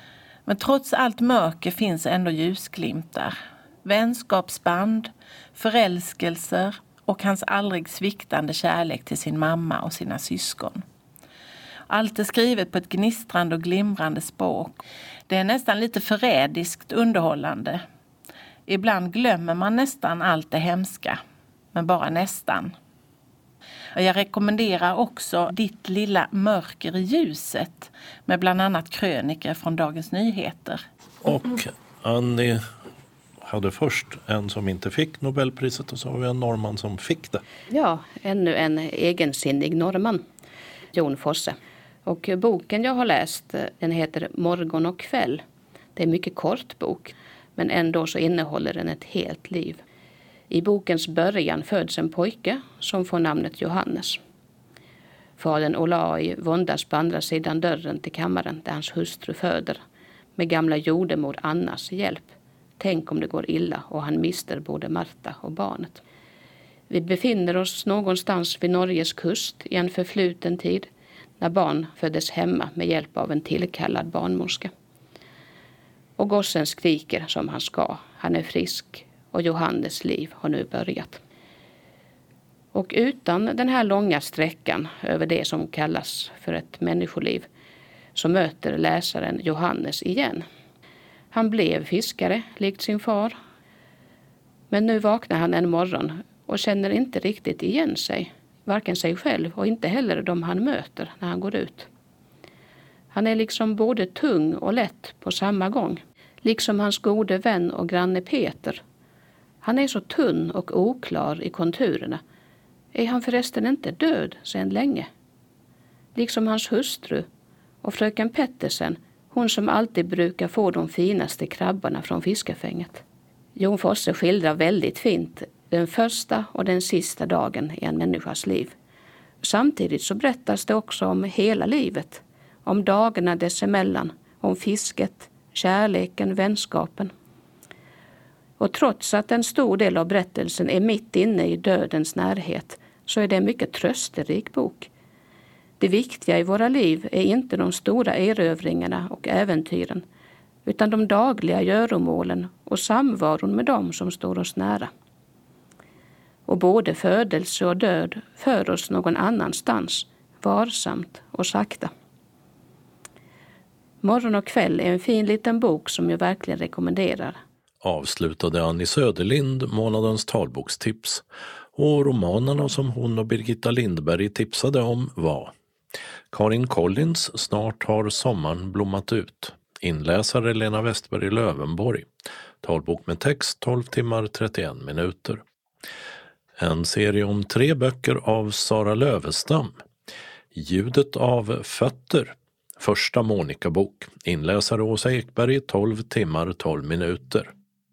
Men trots allt mörker finns ändå ljusglimtar. Vänskapsband, förälskelser och hans aldrig sviktande kärlek till sin mamma och sina syskon. Allt är skrivet på ett gnistrande och glimrande språk. Det är nästan lite förrädiskt underhållande. Ibland glömmer man nästan allt det hemska, men bara nästan. Jag rekommenderar också Ditt lilla mörker i ljuset med bland annat kröniker från Dagens Nyheter. Och Annie hade först en som inte fick Nobelpriset och så har vi en norrman som fick det. Ja, ännu en egensinnig norrman, Jon Fosse. Och boken jag har läst, den heter Morgon och kväll. Det är en mycket kort bok, men ändå så innehåller den ett helt liv. I bokens början föds en pojke som får namnet Johannes. Fadern Olai våndas på andra sidan dörren till kammaren där hans hustru föder, med gamla jordemor Annas hjälp. Tänk om det går illa och han mister både Marta och barnet. Vi befinner oss någonstans vid Norges kust i en förfluten tid när barn föddes hemma med hjälp av en tillkallad barnmorska. Och gossen skriker som han ska. Han är frisk och Johannes liv har nu börjat. Och utan den här långa sträckan över det som kallas för ett människoliv så möter läsaren Johannes igen. Han blev fiskare, likt sin far. Men nu vaknar han en morgon och känner inte riktigt igen sig. Varken sig själv och inte heller de han möter när han går ut. Han är liksom både tung och lätt på samma gång. Liksom hans gode vän och granne Peter. Han är så tunn och oklar i konturerna. Är han förresten inte död sedan länge? Liksom hans hustru och fröken Pettersen, hon som alltid brukar få de finaste krabbarna från fiskefänget. Jon Fosse skildrar väldigt fint den första och den sista dagen i en människas liv. Samtidigt så berättas det också om hela livet, om dagarna dessemellan, om fisket, kärleken, vänskapen. Och trots att en stor del av berättelsen är mitt inne i dödens närhet så är det en mycket trösterik bok. Det viktiga i våra liv är inte de stora erövringarna och äventyren utan de dagliga göromålen och samvaron med dem som står oss nära. Och både födelse och död för oss någon annanstans, varsamt och sakta. Morgon och kväll är en fin liten bok som jag verkligen rekommenderar. Avslutade Annie Söderlind månadens talbokstips och romanerna som hon och Birgitta Lindberg tipsade om var Karin Collins Snart har sommaren blommat ut. Inläsare Lena Westberg Lövenborg. Talbok med text 12 timmar 31 minuter. En serie om 3 böcker av Sara Lövestam. Ljudet av fötter. Första Monica-bok. Inläsare Åsa Ekberg 12 timmar 12 minuter.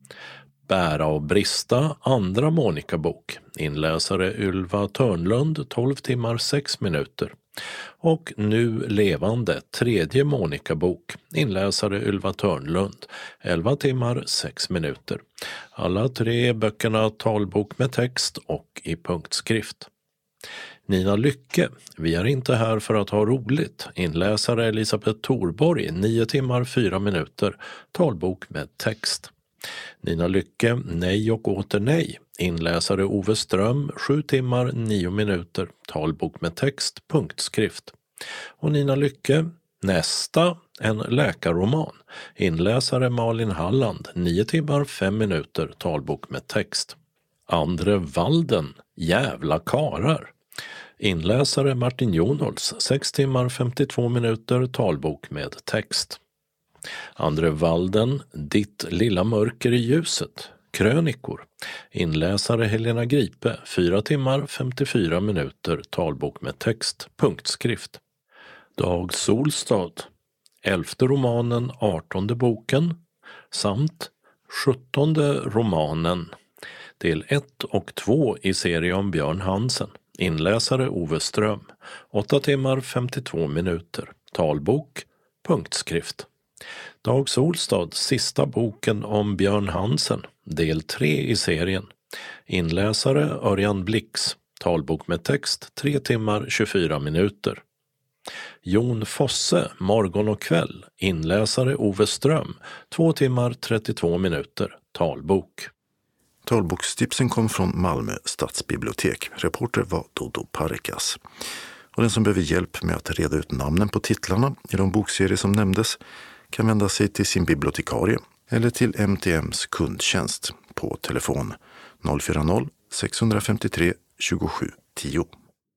Bära och brista. Andra Monica-bok. Inläsare Ylva Törnlund 12 timmar 6 minuter. Och Nu levande, tredje Monica-bok, inläsare Ylva Törnlund, 11 timmar 6 minuter. Alla 3 böckerna talbok med text och i punktskrift. Nina Lycke, Vi är inte här för att ha roligt, inläsare Elisabeth Thorborg, 9 timmar 4 minuter, talbok med text. Nina Lycke, Nej och åter nej, inläsare Ove Ström, 7 timmar 9 minuter, talbok med text, punktskrift. Och Nina Lycke, Nästa, en läkarroman, inläsare Malin Halland, 9 timmar 5 minuter, talbok med text. Andre Walden, Jävla karar, inläsare Martin Jonholz, 6 timmar 52 minuter, talbok med text. Andre Walden, Ditt lilla mörker i ljuset, krönikor, inläsare Helena Gripe, 4 timmar 54 minuter, talbok med text, punktskrift. Dag Solstad, 11:e romanen, 18:e boken, samt 17:e romanen, del 1 och 2 i serien om Björn Hansen, inläsare Ove Ström, 8 timmar 52 minuter, talbok, punktskrift. Dag Solstad, sista boken om Björn Hansen, del 3 i serien. Inläsare Örjan Blix, talbok med text, 3 timmar 24 minuter. Jon Fosse, morgon och kväll. Inläsare Ove Ström, 2 timmar 32 minuter. Talbok. Talbokstipsen kom från Malmö stadsbibliotek. Reporter var Dodo Parikas. Och den som behöver hjälp med att reda ut namnen på titlarna i de bokserier som nämndes kan vända sig till sin bibliotekarie eller till MTMs kundtjänst på telefon 040-653 2710.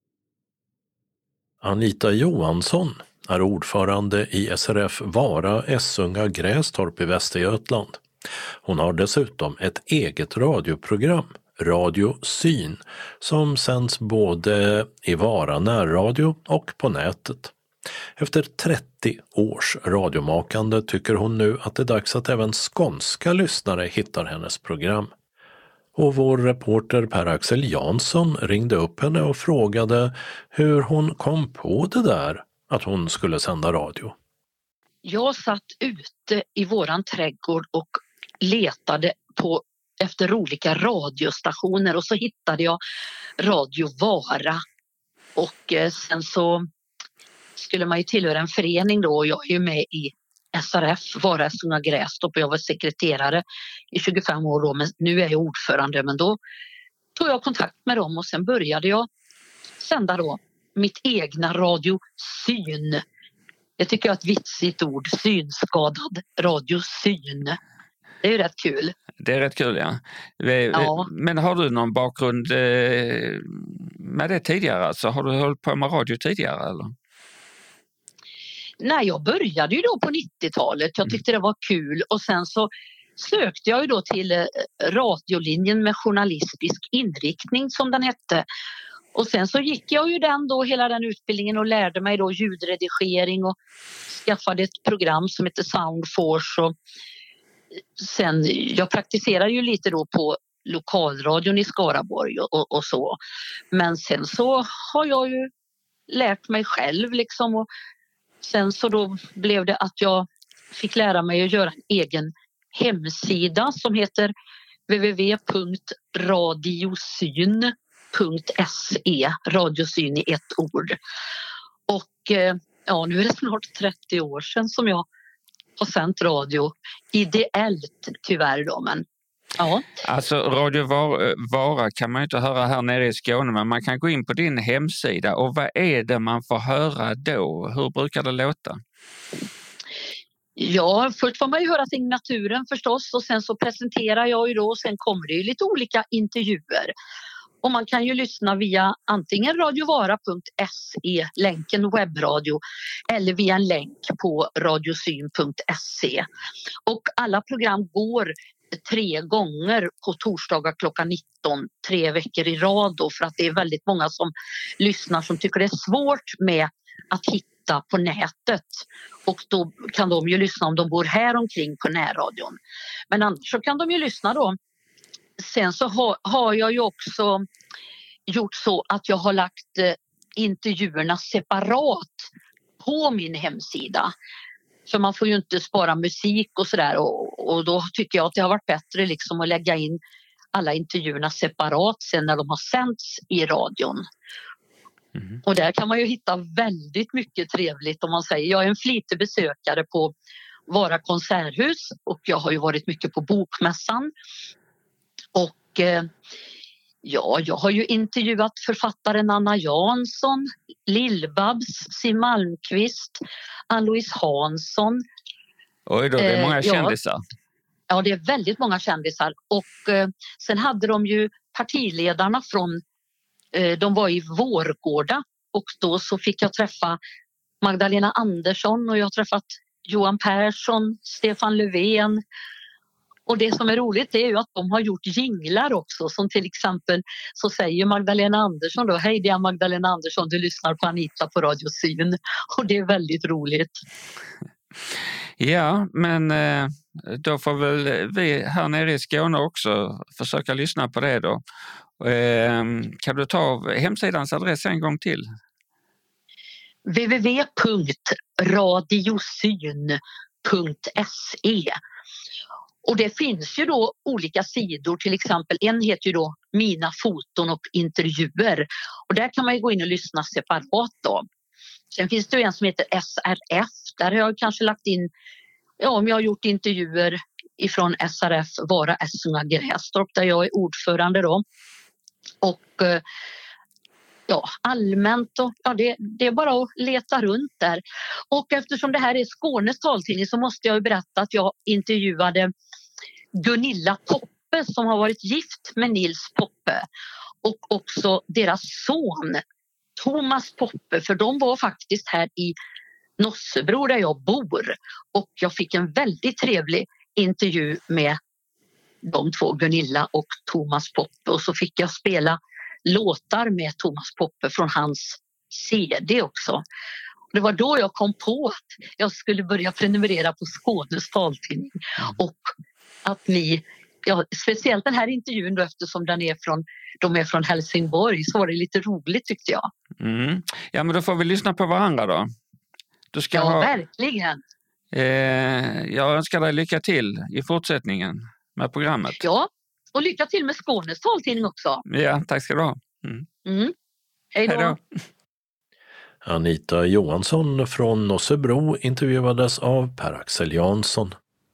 Anita Johansson är ordförande i SRF Vara Essunga Grästorp i Västergötland. Hon har dessutom ett eget radioprogram, Radio Syn, som sänds både i Vara närradio och på nätet. Efter 30 års radiomakande tycker hon nu att det är dags att även skånska lyssnare hittar hennes program. Och vår reporter Per-Axel Jansson ringde upp henne och frågade hur hon kom på det där att hon skulle sända radio. Jag satt ute i våran trädgård och letade efter olika radiostationer och så hittade jag Radio Vara. Och sen så skulle man ju tillhöra en förening då, och jag är ju med i SRF, Vara Essunga Grästorp, och jag var sekreterare i 25 år då, men nu är jag ordförande. Men då tog jag kontakt med dem och sen började jag sända då mitt egna Radio Syn. Jag tycker jag är ett vitsigt ord, synskadad Radio Syn. Det är ju rätt kul. Det är rätt kul, ja. Ja. Men har du någon bakgrund med det tidigare? Alltså, har du hållit på med radio tidigare eller? Nej, jag började ju då på 90-talet. Jag tyckte det var kul och sen så sökte jag ju då till radiolinjen med journalistisk inriktning som den hette. Och sen så gick jag ju hela den utbildningen och lärde mig då ljudredigering och skaffade ett program som heter Soundforce. Och sen, jag praktiserade ju lite då på lokalradion i Skaraborg och så. Men sen så har jag ju lärt mig själv liksom, och sen så då blev det att jag fick lära mig att göra en egen hemsida som heter www.radiosyn.se, radiosyn i ett ord. Och ja, nu är det snart 30 år sedan som jag har sänt radio, ideellt tyvärr då, men ja. Alltså Radio Vara kan man ju inte höra här nere i Skåne, men man kan gå in på din hemsida och vad är det man får höra då? Hur brukar det låta? Ja, först får man ju höra signaturen förstås och sen så presenterar jag ju då och sen kommer det ju lite olika intervjuer. Och man kan ju lyssna via antingen radiovara.se, länken webbradio, eller via en länk på radiosyn.se. Och alla program går 3 gånger på torsdagar klockan 19, 3 veckor i rad då, för att det är väldigt många som lyssnar som tycker det är svårt med att hitta på nätet. Och då kan de ju lyssna om de bor här omkring på närradion. Men annars så kan de ju lyssna då. Sen så har jag ju också gjort så att jag har lagt intervjuerna separat på min hemsida. För man får ju inte spara musik och sådär, och då tycker jag att det har varit bättre liksom att lägga in alla intervjuerna separat sen när de har sänts i radion. Mm. Och där kan man ju hitta väldigt mycket trevligt om man säger. Jag är en flitig besökare på Vara konserthus och jag har ju varit mycket på Bokmässan. Och ja, jag har ju intervjuat författaren Anna Jansson, Lill-Babs, Siw Malmkvist, Ann-Louise Hansson. Oj då, det är många kändisar. Ja, det är väldigt många kändisar. Och sen hade de ju partiledarna från, de var i Vårgårda och då så fick jag träffa Magdalena Andersson och jag har träffat Johan Persson, Stefan Löfven. Och det som är roligt är ju att de har gjort jinglar också, som till exempel så säger Magdalena Andersson då: hej, det är Magdalena Andersson, du lyssnar på Anita på Radio Syn. Och det är väldigt roligt. Ja, men då får väl vi här nere i Skåne också försöka lyssna på det då. Kan du ta hemsidans adress en gång till? www.radiosyn.se. Och det finns ju då olika sidor, till exempel en heter ju då Mina foton och intervjuer. Och där kan man ju gå in och lyssna separat då. Sen finns det ju en som heter SRF. Där har jag kanske lagt in, om jag har gjort intervjuer ifrån SRF, Vara Essunga Grästorp, där jag är ordförande då. Och allmänt och, det är bara att leta runt där. Och eftersom det här är Skånes taltidning så måste jag berätta att jag intervjuade Gunilla Poppe som har varit gift med Nils Poppe och också deras son Thomas Poppe, för de var faktiskt här i Nossebro där jag bor, och jag fick en väldigt trevlig intervju med de två, Gunilla och Thomas Poppe, och så fick jag spela låtar med Thomas Poppe från hans CD också. Det var då jag kom på att jag skulle börja prenumerera på Skånes taltidning och att ni, speciellt den här intervjun då, eftersom de är från Helsingborg, så var det lite roligt tyckte jag. Mm. Ja, men då får vi lyssna på varandra då. Verkligen. Jag önskar dig lycka till i fortsättningen med programmet. Ja, och lycka till med Skånes taltidning också. Ja, tack ska du ha. Hej då. Anita Johansson från Nossebro intervjuades av Per-Axel Jansson.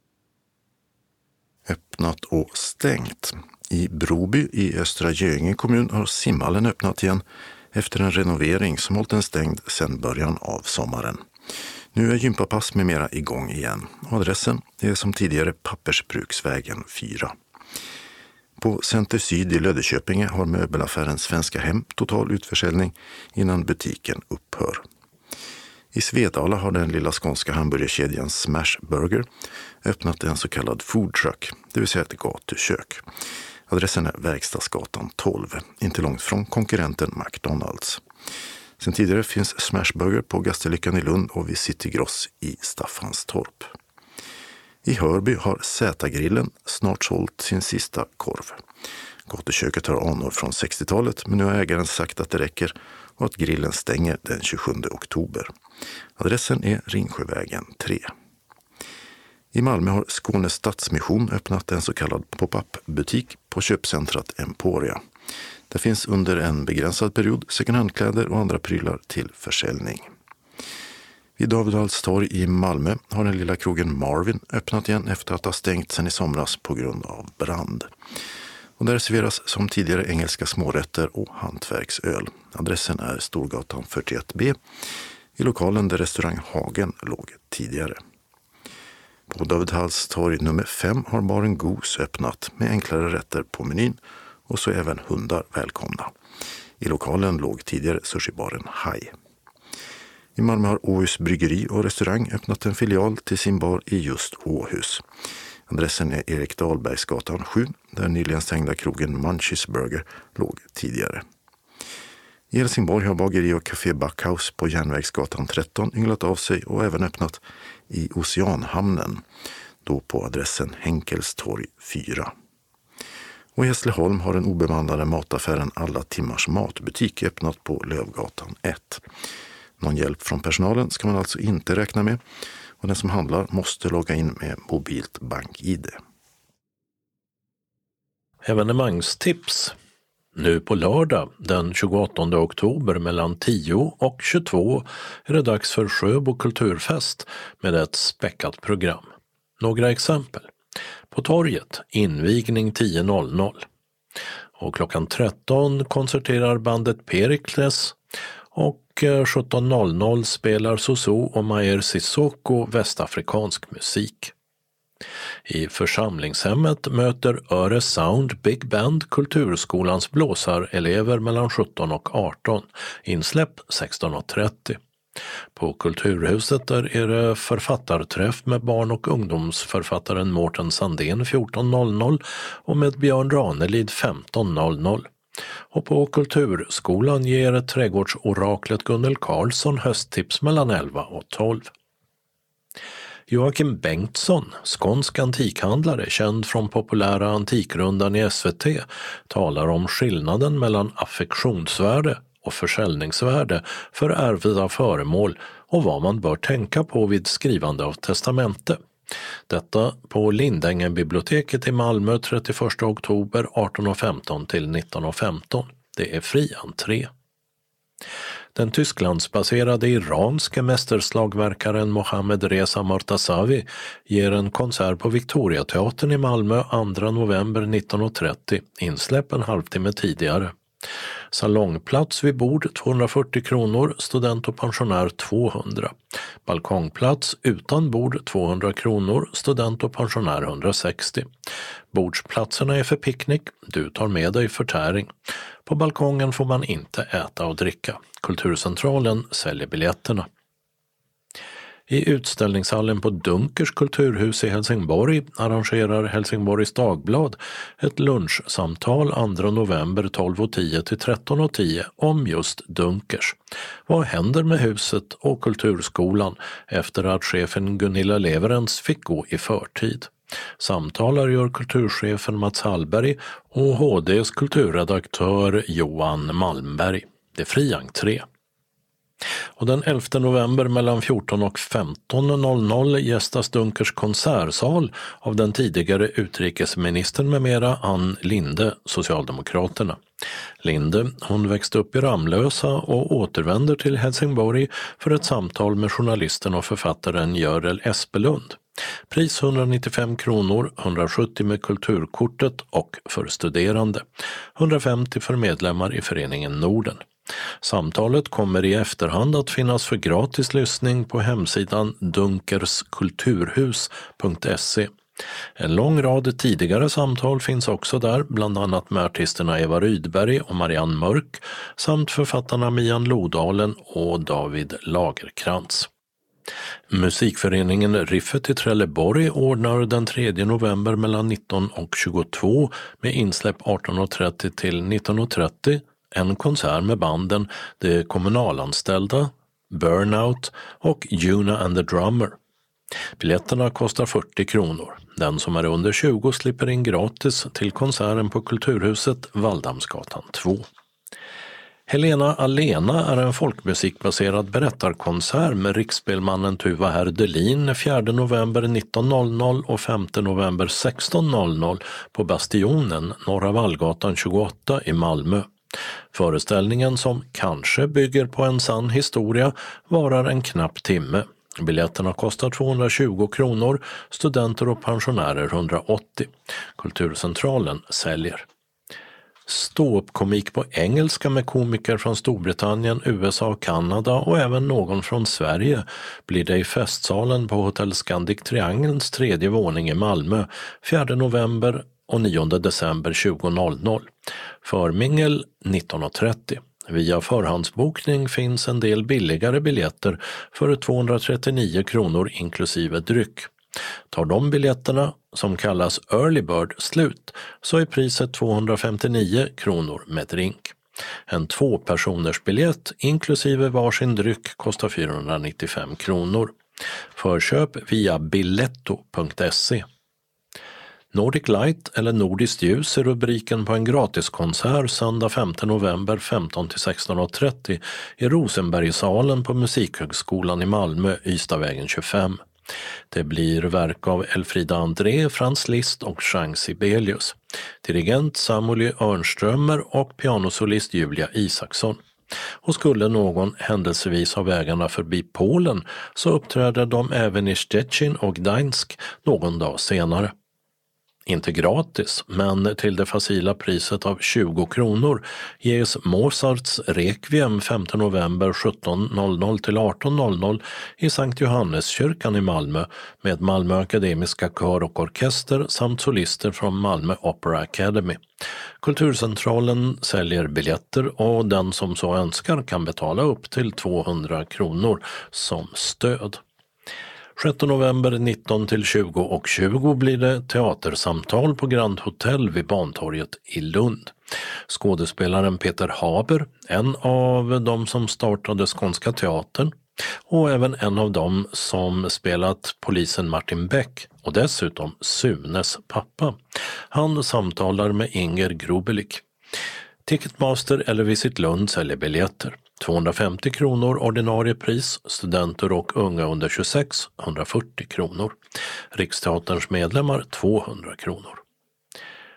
Öppnat och stängt. I Broby i Östra Göinge kommun har simhallen öppnat igen efter en renovering som hållit den stängd sedan början av sommaren. Nu är gympapass med mera igång igen. Adressen är som tidigare Pappersbruksvägen 4. På Center Syd i Löddeköpinge har möbelaffären Svenska Hem total utförsäljning innan butiken upphör. I Svedala har den lilla skånska hamburgerkedjan Smash Burger öppnat en så kallad food truck, det vill säga ett gatukök. Adressen är Verkstadsgatan 12, inte långt från konkurrenten McDonalds. Sen tidigare finns Smash Burger på Gastelyckan i Lund och vid City Gross i Staffanstorp. I Hörby har Z-grillen snart sålt sin sista korv. Gatuköket har anor från 60-talet, men nu har ägaren sagt att det räcker och att grillen stänger den 27 oktober. Adressen är Ringsjövägen 3. I Malmö har Skånes Stadsmission öppnat en så kallad pop-up-butik på köpcentrat Emporia. Det finns under en begränsad period secondhandkläder och andra prylar till försäljning. Vid David Halls torg i Malmö har den lilla krogen Marvin öppnat igen efter att ha stängt sedan i somras på grund av brand. Och där serveras som tidigare engelska smårätter och hantverksöl. Adressen är Storgatan 41B i lokalen där restaurang Hagen låg tidigare. På David Halls torg nummer 5 har baren Goose öppnat med enklare rätter på menyn och så även hundar välkomna. I lokalen låg tidigare sushibaren Hai. I Malmö har Åhus bryggeri och restaurang öppnat en filial till sin bar i just Åhus. Adressen är Erik Dahlbergsgatan 7 där nyligen stängda krogen Munchies Burger låg tidigare. I Helsingborg har bageri och café Backhaus på Järnvägsgatan 13 ynglat av sig och även öppnat i Oceanhamnen, då på adressen Henkelstorg 4. Och i Hässleholm har den obemannade mataffären Alla Timmars matbutik öppnat på Lövgatan 1. Någon hjälp från personalen ska man alltså inte räkna med och den som handlar måste logga in med mobilt bank-ID. Evenemangstips. Nu på lördag den 28 oktober mellan 10 och 22 är det dags för Sjöbo kulturfest med ett späckat program. Några exempel. På torget, invigning 10.00. Och klockan 13 konserterar bandet Perikles och 17.00 spelar Soso och Mayer Sissoko västafrikansk musik. I församlingshemmet möter Öre Sound Big Band Kulturskolans blåsarelever mellan 17 och 18, insläpp 16.30. På Kulturhuset där är det författarträff med barn- och ungdomsförfattaren Mårten Sandén 14.00 och med Björn Ranelid 15.00. Och på Kulturskolan ger trädgårdsoraklet Gunnel Karlsson hösttips mellan 11 och 12. Joakim Bengtsson, skånsk antikhandlare känd från populära Antikrundan i SVT, talar om skillnaden mellan affektionsvärde och försäljningsvärde för ärvda föremål och vad man bör tänka på vid skrivande av testamente. Detta på Lindängen-biblioteket i Malmö 31 oktober 18.15 till 19.15. Det är fri entré. Den Tysklandsbaserade iranske mästerslagverkaren Mohammad Reza Mortazavi ger en konsert på Victoriateatern i Malmö 2 november 19.30, insläpp en halvtimme tidigare. Salongplats vid bord 240 kronor, student och pensionär 200. Balkongplats utan bord 200 kronor, student och pensionär 160. Bordsplatserna är för picknick, du tar med dig förtäring. På balkongen får man inte äta och dricka. Kulturcentralen säljer biljetterna. I utställningshallen på Dunkers kulturhus i Helsingborg arrangerar Helsingborgs Dagblad ett lunchsamtal 2 november 12.10 till 13.10 om just Dunkers. Vad händer med huset och kulturskolan efter att chefen Gunilla Leverens fick gå i förtid? Samtalar gör kulturchefen Mats Hallberg och HDs kulturredaktör Johan Malmberg. Det är fri entré. Och den 11 november mellan 14 och 15.00 gästas Dunkers konsertsal av den tidigare utrikesministern med mera Ann Linde, Socialdemokraterna. Linde, hon växte upp i Ramlösa och återvänder till Helsingborg för ett samtal med journalisten och författaren Görel Espelund. Pris 195 kronor, 170 med kulturkortet och för studerande, 150 för medlemmar i föreningen Norden. Samtalet kommer i efterhand att finnas för gratis lyssning på hemsidan dunkerskulturhus.se. En lång rad tidigare samtal finns också där, bland annat med artisterna Eva Rydberg och Marianne Mörk samt författarna Mian Lodalen och David Lagerkrantz. Musikföreningen Riffet i Trelleborg ordnar den 3 november mellan 19 och 22 med insläpp 18.30 till 19.30 en konsert med banden De kommunalanställda, Burnout och Juna and the Drummer. Biljetterna kostar 40 kronor. Den som är under 20 slipper in gratis till konserten på Kulturhuset Valldamsgatan 2. Helena Alena är en folkmusikbaserad berättarkonsert med riksspelmannen Tuva Herdelin 4 november 19.00 och 5 november 16.00 på Bastionen, Norra Vallgatan 28 i Malmö. Föreställningen, som kanske bygger på en sann historia, varar en knapp timme. Biljetterna kostar 220 kronor, studenter och pensionärer 180. Kulturcentralen säljer. Ståuppkomik på engelska med komiker från Storbritannien, USA och Kanada och även någon från Sverige blir det i festsalen på Hotell Scandic Triangelns 3:e våning i Malmö 4 november och 9 december 20.00. Förmingel 19.30. Via förhandsbokning finns en del billigare biljetter för 239 kronor inklusive dryck. Tar de biljetterna, som kallas Early Bird, slut så är priset 259 kronor med drink. En 2-personers biljett inklusive varsin dryck kostar 495 kronor. Förköp via biletto.se. Nordic Light eller Nordiskt ljus är rubriken på en gratiskonsert söndag 5 november 15-16.30 i Rosenbergsalen på Musikhögskolan i Malmö, Ystadvägen 25. Det blir verk av Elfrida André, Frans Liszt och Jean Sibelius. Dirigent Samuel Örnströmer och pianosolist Julia Isaksson. Och skulle någon händelsevis ha vägarna förbi Polen så uppträder de även i Szczecin och Gdańsk någon dag senare. Inte gratis, men till det facila priset av 20 kronor ges Mozarts Requiem 5 november 17.00 till 18.00 i Sankt Johanneskyrkan i Malmö med Malmö Akademiska Kör och Orkester samt solister från Malmö Opera Academy. Kulturcentralen säljer biljetter och den som så önskar kan betala upp till 200 kronor som stöd. 6 november 19 till 20 och 20 blir det teatersamtal på Grand Hotel vid Bantorget i Lund. Skådespelaren Peter Haber, en av de som startade Skånska teatern och även en av dem som spelat polisen Martin Beck och dessutom Sunes pappa. Han samtalar med Inger Grobelik. Ticketmaster eller Visit Lund säljer biljetter. 250 kronor ordinarie pris, studenter och unga under 26, 140 kronor. Riksteaterns medlemmar 200 kronor.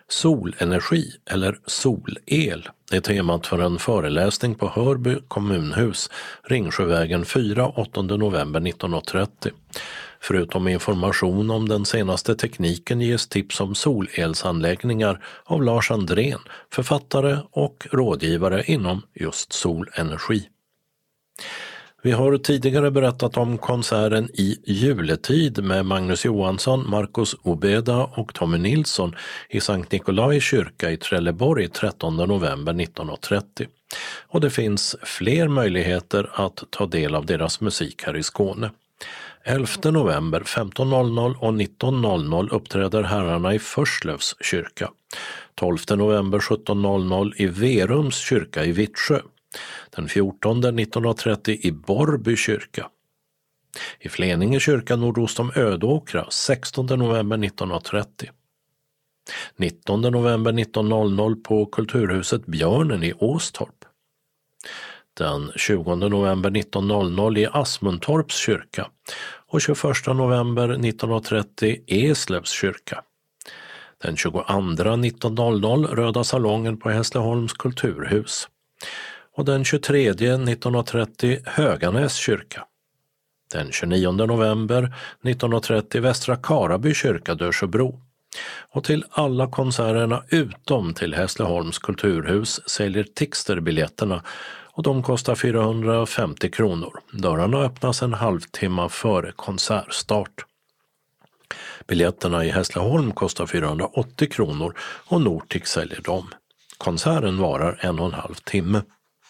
Solenergi eller solel är temat för en föreläsning på Hörby kommunhus, Ringsjövägen 4, 8 november 1930. Förutom information om den senaste tekniken ges tips om solelsanläggningar av Lars Andrén, författare och rådgivare inom just solenergi. Vi har tidigare berättat om konserten I juletid med Magnus Johansson, Marcus Obeda och Tommy Nilsson i Sankt Nikolai kyrka i Trelleborg 13 november 1930. Och det finns fler möjligheter att ta del av deras musik här i Skåne. 11 november 15.00 och 19.00 uppträder herrarna i Förslövs kyrka. 12 november 17.00 i Verums kyrka i Vittsjö. Den 14 1930 i Borrby kyrka. I Fleninge kyrka nordost om Ödåkra 16 november 1930. 19 november 19.00 på Kulturhuset Björnen i Åstorp. Den 20 november 19.00 i Asmuntorps kyrka och 21 november 1930 Eslövs kyrka. Den 22 19.00 Röda salongen på Hässleholms kulturhus. Och den 23 1930 Höganäs kyrka. Den 29 november 1930 Västra Karaby kyrka Dörsebro. Och till alla konserterna utom till Hässleholms kulturhus säljer Tixter biljetterna och de kostar 450 kronor. Dörrarna öppnas en halvtimme före konsertstart. Biljetterna i Hässleholm kostar 480 kronor och Nortix säljer dem. Konserten varar 1,5 timme.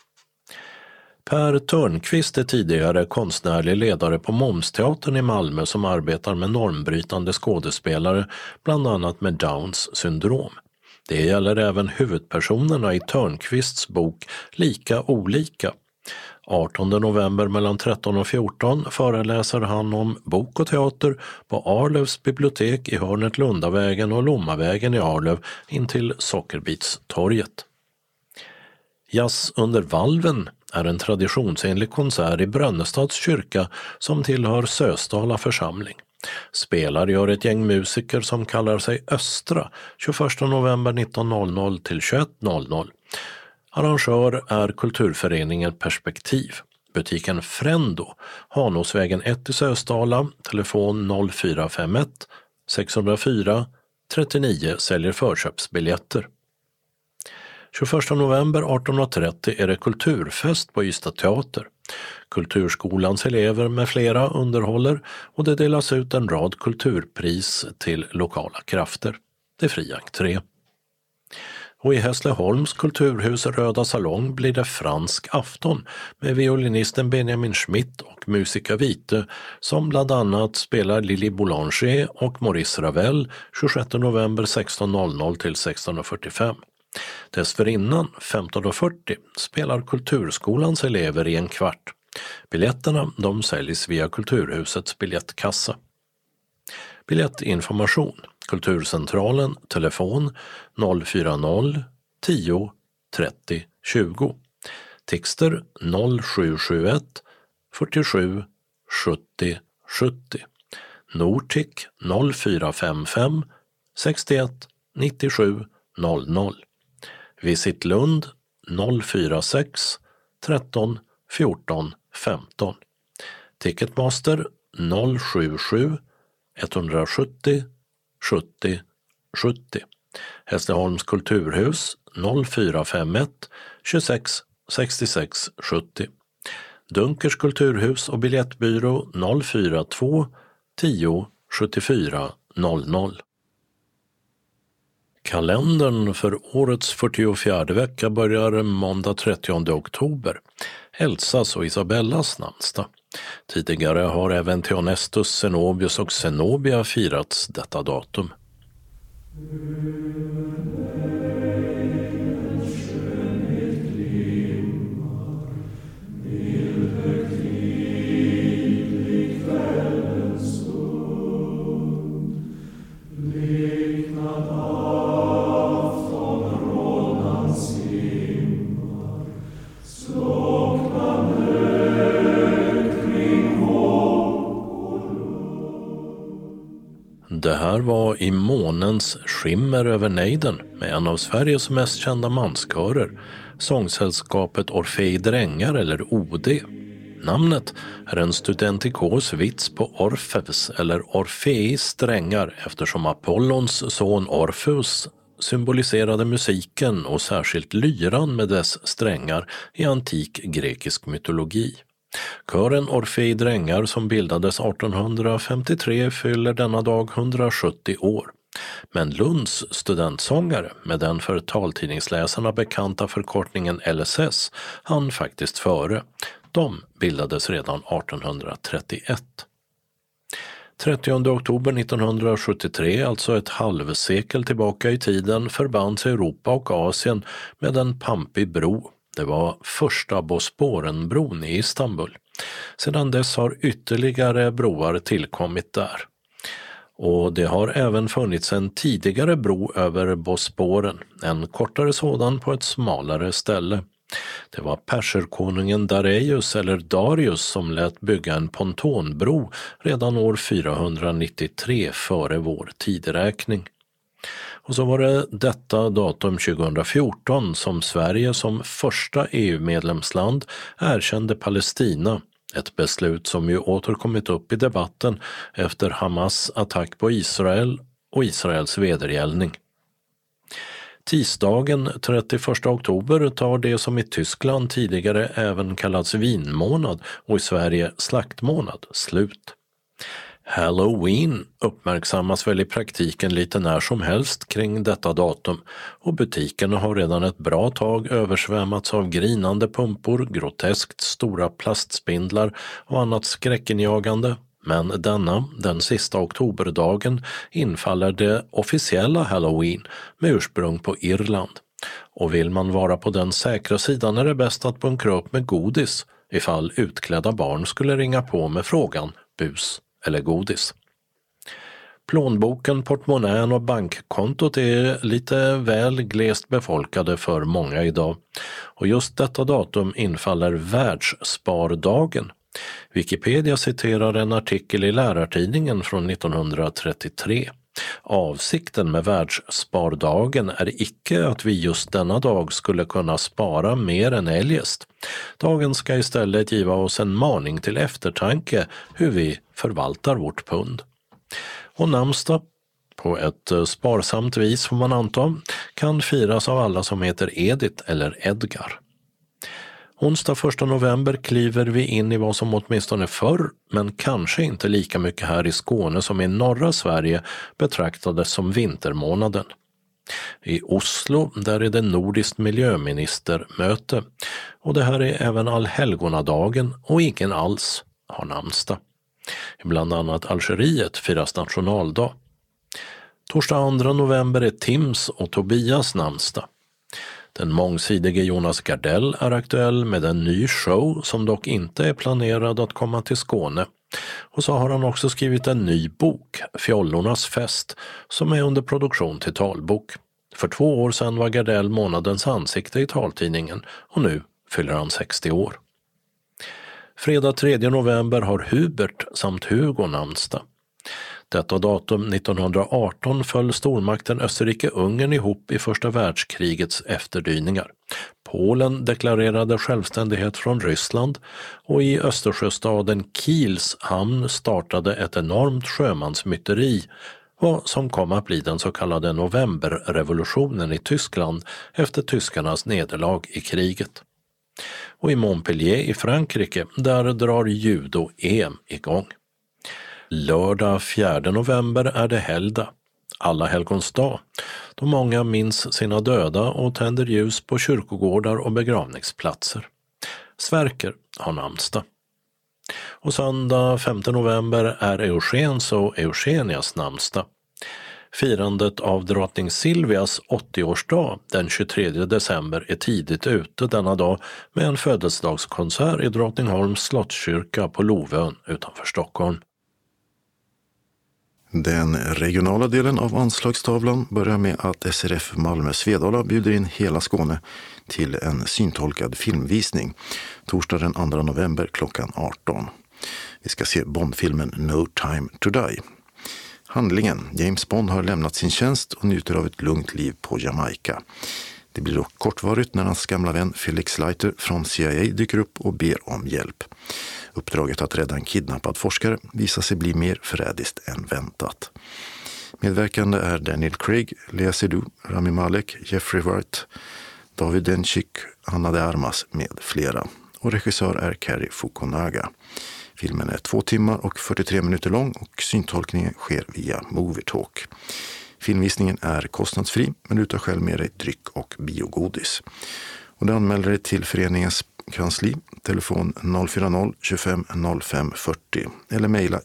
Per Törnqvist är tidigare konstnärlig ledare på Momsteatern i Malmö som arbetar med normbrytande skådespelare, bland annat med Downs syndrom. Det gäller även huvudpersonerna i Törnqvists bok Lika olika. 18 november mellan 13 och 14 föreläser han om bok och teater på Arlövs bibliotek i hörnet Lundavägen och Lommavägen i Arlöv intill Sockerbitstorget. Jazz under valven är en traditionsenlig konsert i Brönnestads kyrka som tillhör Sösdala församling. Spelar gör ett gäng musiker som kallar sig Östra 21 november 19.00 till 21.00. Arrangör är kulturföreningen Perspektiv. Butiken Frendo, Hanosvägen 1 i Sösdala, telefon 0451 604 39 säljer förköpsbiljetter. 21 november 18.30 är det kulturfest på Ystad teater. Kulturskolans elever med flera underhåller och det delas ut en rad kulturpris till lokala krafter. Det är fri entré. Och i Hässleholms kulturhus Röda salong blir det fransk afton med violinisten Benjamin Schmidt och musiker Vite som bland annat spelar Lili Boulanger och Maurice Ravel 26 november 16.00 till 16.45. Dessförinnan 15.40 spelar Kulturskolans elever i en kvart. Biljetterna de säljs via Kulturhusets biljettkassa. Biljettinformation Kulturcentralen, telefon 040 10 30 20. Texter 0771 47 70 70. Nortic 0455 61 97 00. Visit Lund 046 13 14 15. Ticketmaster 077 170 70 70. Hässleholms kulturhus 0451 26 66 70. Dunkers kulturhus och biljettbyrå 042 10 74 00. Kalendern för årets 44 vecka börjar måndag 30 oktober. Elsas och Isabellas namnsdag. Tidigare har även Theonestus, Zenobius och Zenobia firats detta datum. Det här var I månens skimmer över nejden med en av Sveriges mest kända manskörer, sångsällskapet Orfei Drängar eller OD. Namnet är en studentikos vits på Orfeus eller Orfeis strängar eftersom Apollons son Orfeus symboliserade musiken och särskilt lyran med dess strängar i antik grekisk mytologi. Kören Orfei Drängar som bildades 1853 fyller denna dag 170 år. Men Lunds studentsångare med den för taltidningsläsarna bekanta förkortningen LSS hann faktiskt före. De bildades redan 1831. 30 oktober 1973, alltså ett halvsekel tillbaka i tiden, förbands Europa och Asien med en pampig bro. Det var första Bosporenbron i Istanbul. Sedan dess har ytterligare broar tillkommit där. Och det har även funnits en tidigare bro över Bosporen, en kortare sådan på ett smalare ställe. Det var perserkonungen Darius eller Darius som lät bygga en pontonbro redan år 493 före vår tideräkning. Och så var det detta datum 2014 som Sverige som första EU-medlemsland erkände Palestina, ett beslut som ju återkommit upp i debatten efter Hamas attack på Israel och Israels vedergällning. Tisdagen 31 oktober tar det som i Tyskland tidigare även kallats vinmånad och i Sverige slaktmånad slut. Halloween uppmärksammas väl i praktiken lite när som helst kring detta datum och butikerna har redan ett bra tag översvämmats av grinande pumpor, groteskt stora plastspindlar och annat skräckinjagande. Men den sista oktoberdagen, infaller det officiella Halloween med ursprung på Irland. Och vill man vara på den säkra sidan är det bäst att bunkra upp med godis ifall utklädda barn skulle ringa på med frågan bus eller godis. Plånboken, portmonnän och bankkontot är lite väl glest befolkade för många idag. Och just detta datum infaller världsspardagen. Wikipedia citerar en artikel i Lärartidningen från 1933. Avsikten med världsspardagen är icke att vi just denna dag skulle kunna spara mer än eljest. Dagen ska istället giva oss en maning till eftertanke hur vi förvaltar vårt pund. Och namnsdag, på ett sparsamt vis får man anta, kan firas av alla som heter Edith eller Edgar. Onsdag 1 november kliver vi in i vad som åtminstone förr, men kanske inte lika mycket här i Skåne som i norra Sverige, betraktades som vintermånaden. I Oslo där är det nordiskt miljöministermöte och det här är även allhelgonadagen och ingen alls har namnsdag. I bland annat Algeriet firas nationaldag. Torsdag 2 november är Tims och Tobias namnsdag. Den mångsidige Jonas Gardell är aktuell med en ny show som dock inte är planerad att komma till Skåne. Och så har han också skrivit en ny bok, Fjollornas fest, som är under produktion till talbok. För 2 år sedan var Gardell månadens ansikte i taltidningen och nu fyller han 60 år. Fredag 3 november har Hubert samt Hugo namnsdag. Detta datum 1918 föll stormakten Österrike-Ungern ihop i första världskrigets efterdyningar. Polen deklarerade självständighet från Ryssland och i Östersjöstaden Kiels hamn startade ett enormt sjömansmyteri, vad som kom att bli den så kallade novemberrevolutionen i Tyskland efter tyskarnas nederlag i kriget. Och i Montpellier i Frankrike, där drar judo-EM igång. Lördag 4 november är det helgdag, alla helgons dag, då många minns sina döda och tänder ljus på kyrkogårdar och begravningsplatser. Sverker har namnsdag. Och söndag 5 november är Eugens och Eugenias namnsdag. Firandet av drottning Silvias 80-årsdag den 23 december är tidigt ute denna dag med en födelsedagskonsert i Drottningholms slottskyrka på Lovön utanför Stockholm. Den regionala delen av anslagstavlan börjar med att SRF Malmö Svedala bjuder in hela Skåne till en syntolkad filmvisning torsdag den 2 november klockan 18. Vi ska se Bondfilmen No Time to Die. Handlingen: James Bond har lämnat sin tjänst och njuter av ett lugnt liv på Jamaica. Det blir dock kortvarigt när hans gamla vän Felix Leiter från CIA dyker upp och ber om hjälp. Uppdraget att rädda en kidnappad forskare visar sig bli mer förrädiskt än väntat. Medverkande är Daniel Craig, Lea Seydoux, Rami Malek, Jeffrey Wright, David Dencik, Ana de Armas med flera. Och regissör är Cary Fukunaga. Filmen är 2 timmar och 43 minuter lång och syntolkningen sker via MovieTalk. Filmvisningen är kostnadsfri, men du tar själv med dig dryck och biogodis. Och du anmäler dig till föreningens kansli, telefon 040-25 05 40 eller mejla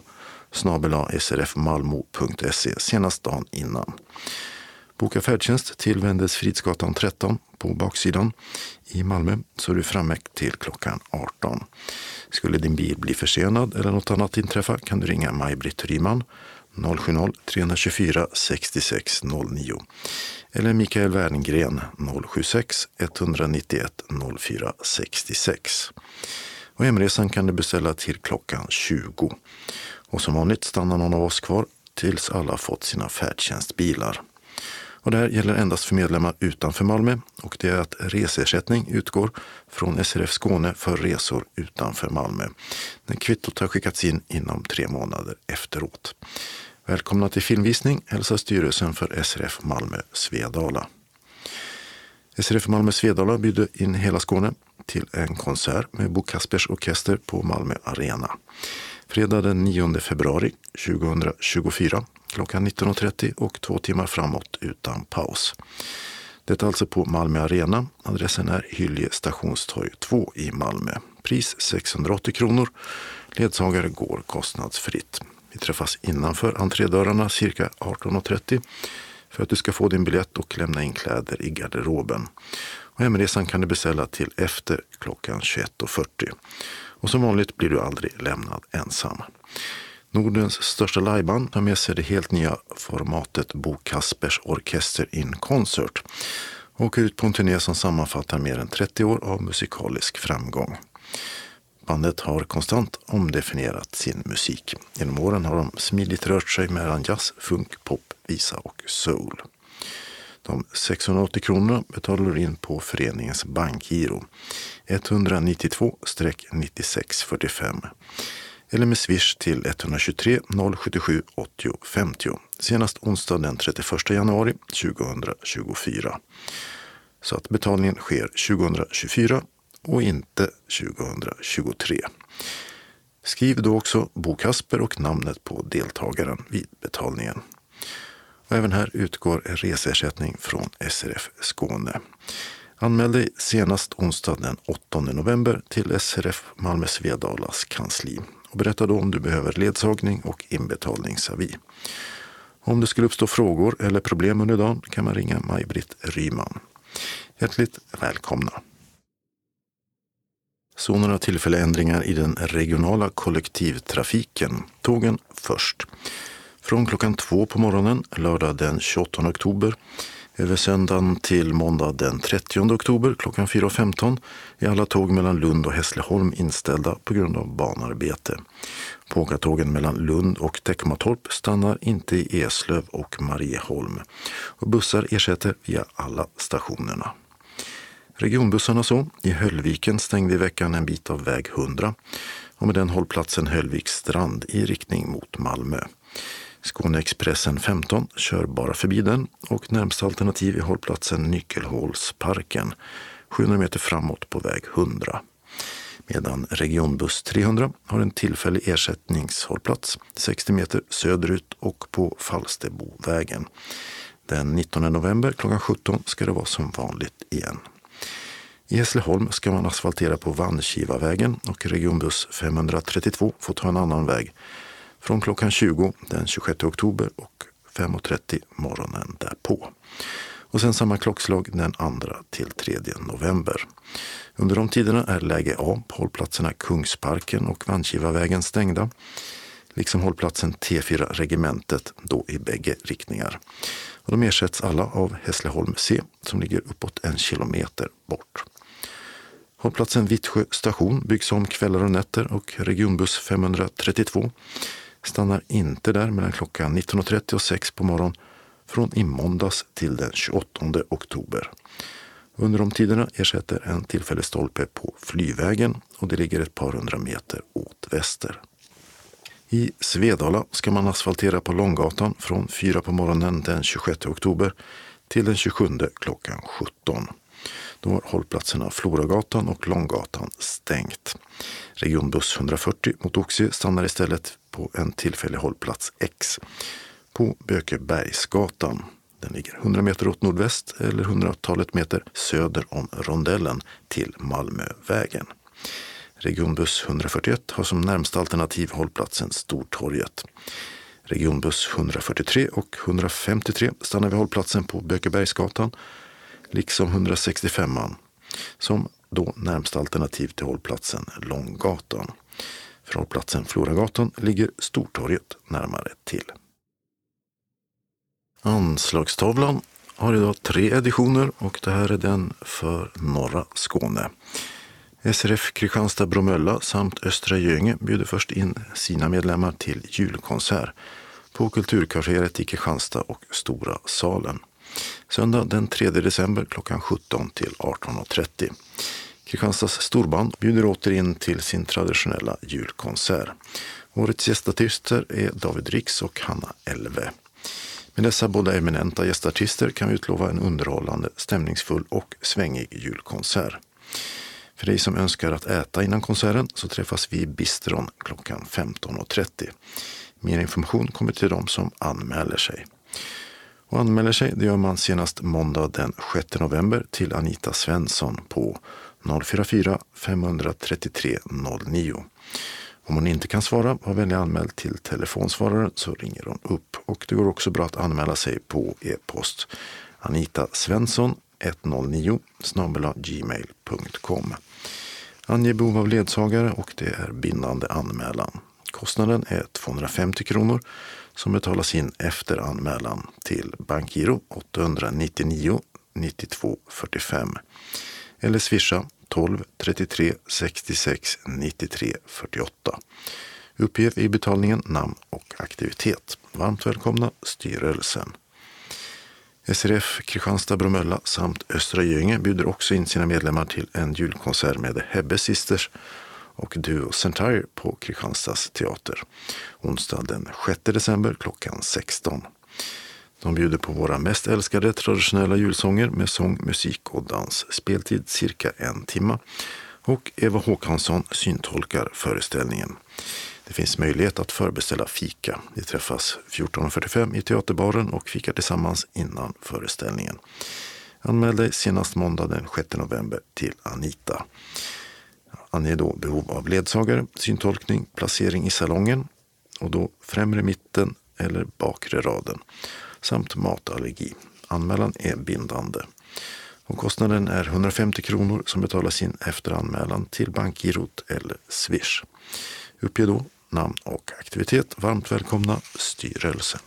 info@srfmalmo.se senast dagen innan. Boka färdtjänst till Vendels Fridsgatan 13 på baksidan i Malmö så är du framme till klockan 18. Skulle din bil bli försenad eller något annat inträffa kan du ringa Maj-Britt Ryman 070-324 66 09 eller Mikael Werngren 076 191 04 66. Och hemresan kan du beställa till klockan 20. Och som vanligt stannar någon av oss kvar tills alla fått sina färdtjänstbilar. Och det här gäller endast för medlemmar utanför Malmö och det är att resersättning utgår från SRF Skåne för resor utanför Malmö. Den kvittot har skickats in inom 3 månader efteråt. Välkomna till filmvisning, hälsar styrelsen för SRF Malmö Svedala. SRF Malmö Svedala bjuder in hela Skåne till en konsert med Bo Kaspers orkester på Malmö Arena. Fredag den 9 februari 2024 klockan 19.30 och 2 timmar framåt utan paus. Det är alltså på Malmö Arena. Adressen är Hylje stationstorg 2 i Malmö. Pris 680 kronor. Ledsagare går kostnadsfritt. Vi träffas innanför entrédörrarna cirka 18.30 för att du ska få din biljett och lämna in kläder i garderoben. Och hemresan kan du beställa till efter klockan 21.40. Och som vanligt blir du aldrig lämnad ensam. Nordens största liveband har med sig det helt nya formatet Bo Kaspers Orkester in Concert och åker ut på en turné som sammanfattar mer än 30 år av musikalisk framgång. Bandet har konstant omdefinierat sin musik. Genom åren har de smidigt rört sig mellan jazz, funk, pop, visa och soul. De 680 kronorna betalar du in på föreningens bankgiro 192-9645 eller med swish till 123 077 80 50 senast onsdag den 31 januari 2024. Så att betalningen sker 2024 och inte 2023. Skriv då också Bo Kasper och namnet på deltagaren vid betalningen. Och även här utgår resersättning från SRF Skåne. Anmäl dig senast onsdag den 8 november till SRF Malmö Svedalas kansli. Och berätta då om du behöver ledsagning och inbetalningsavi. Om det skulle uppstå frågor eller problem under dagen kan man ringa Maj-Britt Ryman. Hjärtligt välkomna! Så några tillfälliga ändringar i den regionala kollektivtrafiken. Tågen först. Från klockan 2 på morgonen, lördag den 28 oktober, över söndagen till måndag den 30 oktober klockan 4.15 är alla tåg mellan Lund och Hässleholm inställda på grund av banarbete. Pågatågen mellan Lund och Teckomatorp stannar inte i Eslöv och Marieholm. Och bussar ersätter via alla stationerna. Regionbussarna så, i Höllviken stängde i veckan en bit av väg 100 och med den hållplatsen Höllviks strand i riktning mot Malmö. Skåneexpressen 15 kör bara förbi den och närmsta alternativ är hållplatsen Nyckelhålsparken 700 meter framåt på väg 100. Medan regionbuss 300 har en tillfällig ersättningshållplats 60 meter söderut och på Falsterbovägen. Den 19 november klockan 17 ska det vara som vanligt igen. I Hässleholm ska man asfaltera på Vanskivavägen och regionbuss 532 får ta en annan väg från klockan 20 den 26 oktober och 5.30 morgonen därpå. Och sen samma klockslag den 2 till 3 november. Under de tiderna är läge A på hållplatserna Kungsparken och Vanskivavägen stängda, liksom hållplatsen T4 regementet då i bägge riktningar. Och de ersätts alla av Hässleholm C som ligger uppåt 1 kilometer bort. Hållplatsen Vittsjö station byggs om kvällar och nätter och regionbuss 532 stannar inte där mellan klockan 19.30 och 6 på morgonen från i måndags till den 28 oktober. Under de tiderna ersätter en tillfällig stolpe på Flyvägen och det ligger ett par hundra meter åt väster. I Svedala ska man asfaltera på Långgatan från 4 på morgonen den 26 oktober till den 27 klockan 17. Då har hållplatserna Floragatan och Långgatan stängt. Regionbuss 140 mot Oxie stannar istället på en tillfällig hållplats X på Bökebergsgatan. Den ligger 100 meter åt nordväst eller 100-talet meter söder om rondellen till Malmövägen. Regionbuss 141 har som närmsta alternativ hållplatsen Stortorget. Regionbuss 143 och 153 stannar vid hållplatsen på Bökebergsgatan, liksom 165an, som då närmsta alternativ till hållplatsen Långgatan. För hållplatsen Floragatan ligger Stortorget närmare till. Anslagstavlan har idag 3 editioner och det här är den för norra Skåne. SRF Kristianstad-Bromölla samt Östra Göinge bjuder först in sina medlemmar till julkonsert på Kulturkvarteret i Kristianstad och Stora salen. Söndag den 3 december klockan 17 till 18.30. Kristianstads storband bjuder åter in till sin traditionella julkonsert. Årets gästartister är David Rix och Hanna Elve. Med dessa båda eminenta gästartister kan vi utlova en underhållande, stämningsfull och svängig julkonsert. För dig som önskar att äta innan konserten så träffas vi i Bistron klockan 15.30. Mer information kommer till dem som anmäler sig. Och anmäler sig det gör man senast måndag den 6 november till Anita Svensson på 044 533 09. Om hon inte kan svara, var vänlig anmäld till telefonsvararen så ringer hon upp. Och det går också bra att anmäla sig på e-post anitasvensson109@gmail.com. Ange behov av ledsagare och det är bindande anmälan. Kostnaden är 250 kronor som betalas in efter anmälan till bankgiro 899 92 45 eller swisha 12 33 66 93 48. Uppge i betalningen namn och aktivitet. Varmt välkomna styrelsen. SRF Kristianstad-Bromölla samt Östra Göinge bjuder också in sina medlemmar till en julkonsert med The Hebbe Sisters och Duo Centire på Kristianstads teater. Onsdag den 6 december klockan 16. De bjuder på våra mest älskade traditionella julsånger med sång, musik och dans. Speltid cirka 1 timme. Och Eva Håkansson syntolkar föreställningen. Det finns möjlighet att förbeställa fika. Vi träffas 14.45 i teaterbaren och fikar tillsammans innan föreställningen. Anmäl dig senast måndag den 6 november till Anita. Ange då behov av ledsagare, syntolkning, placering i salongen och då främre mitten eller bakre raden samt matallergi. Anmälan är bindande. Och kostnaden är 150 kronor som betalas in efter anmälan till bankgirot eller swish. Uppge då namn och aktivitet. Varmt välkomna styrelsen.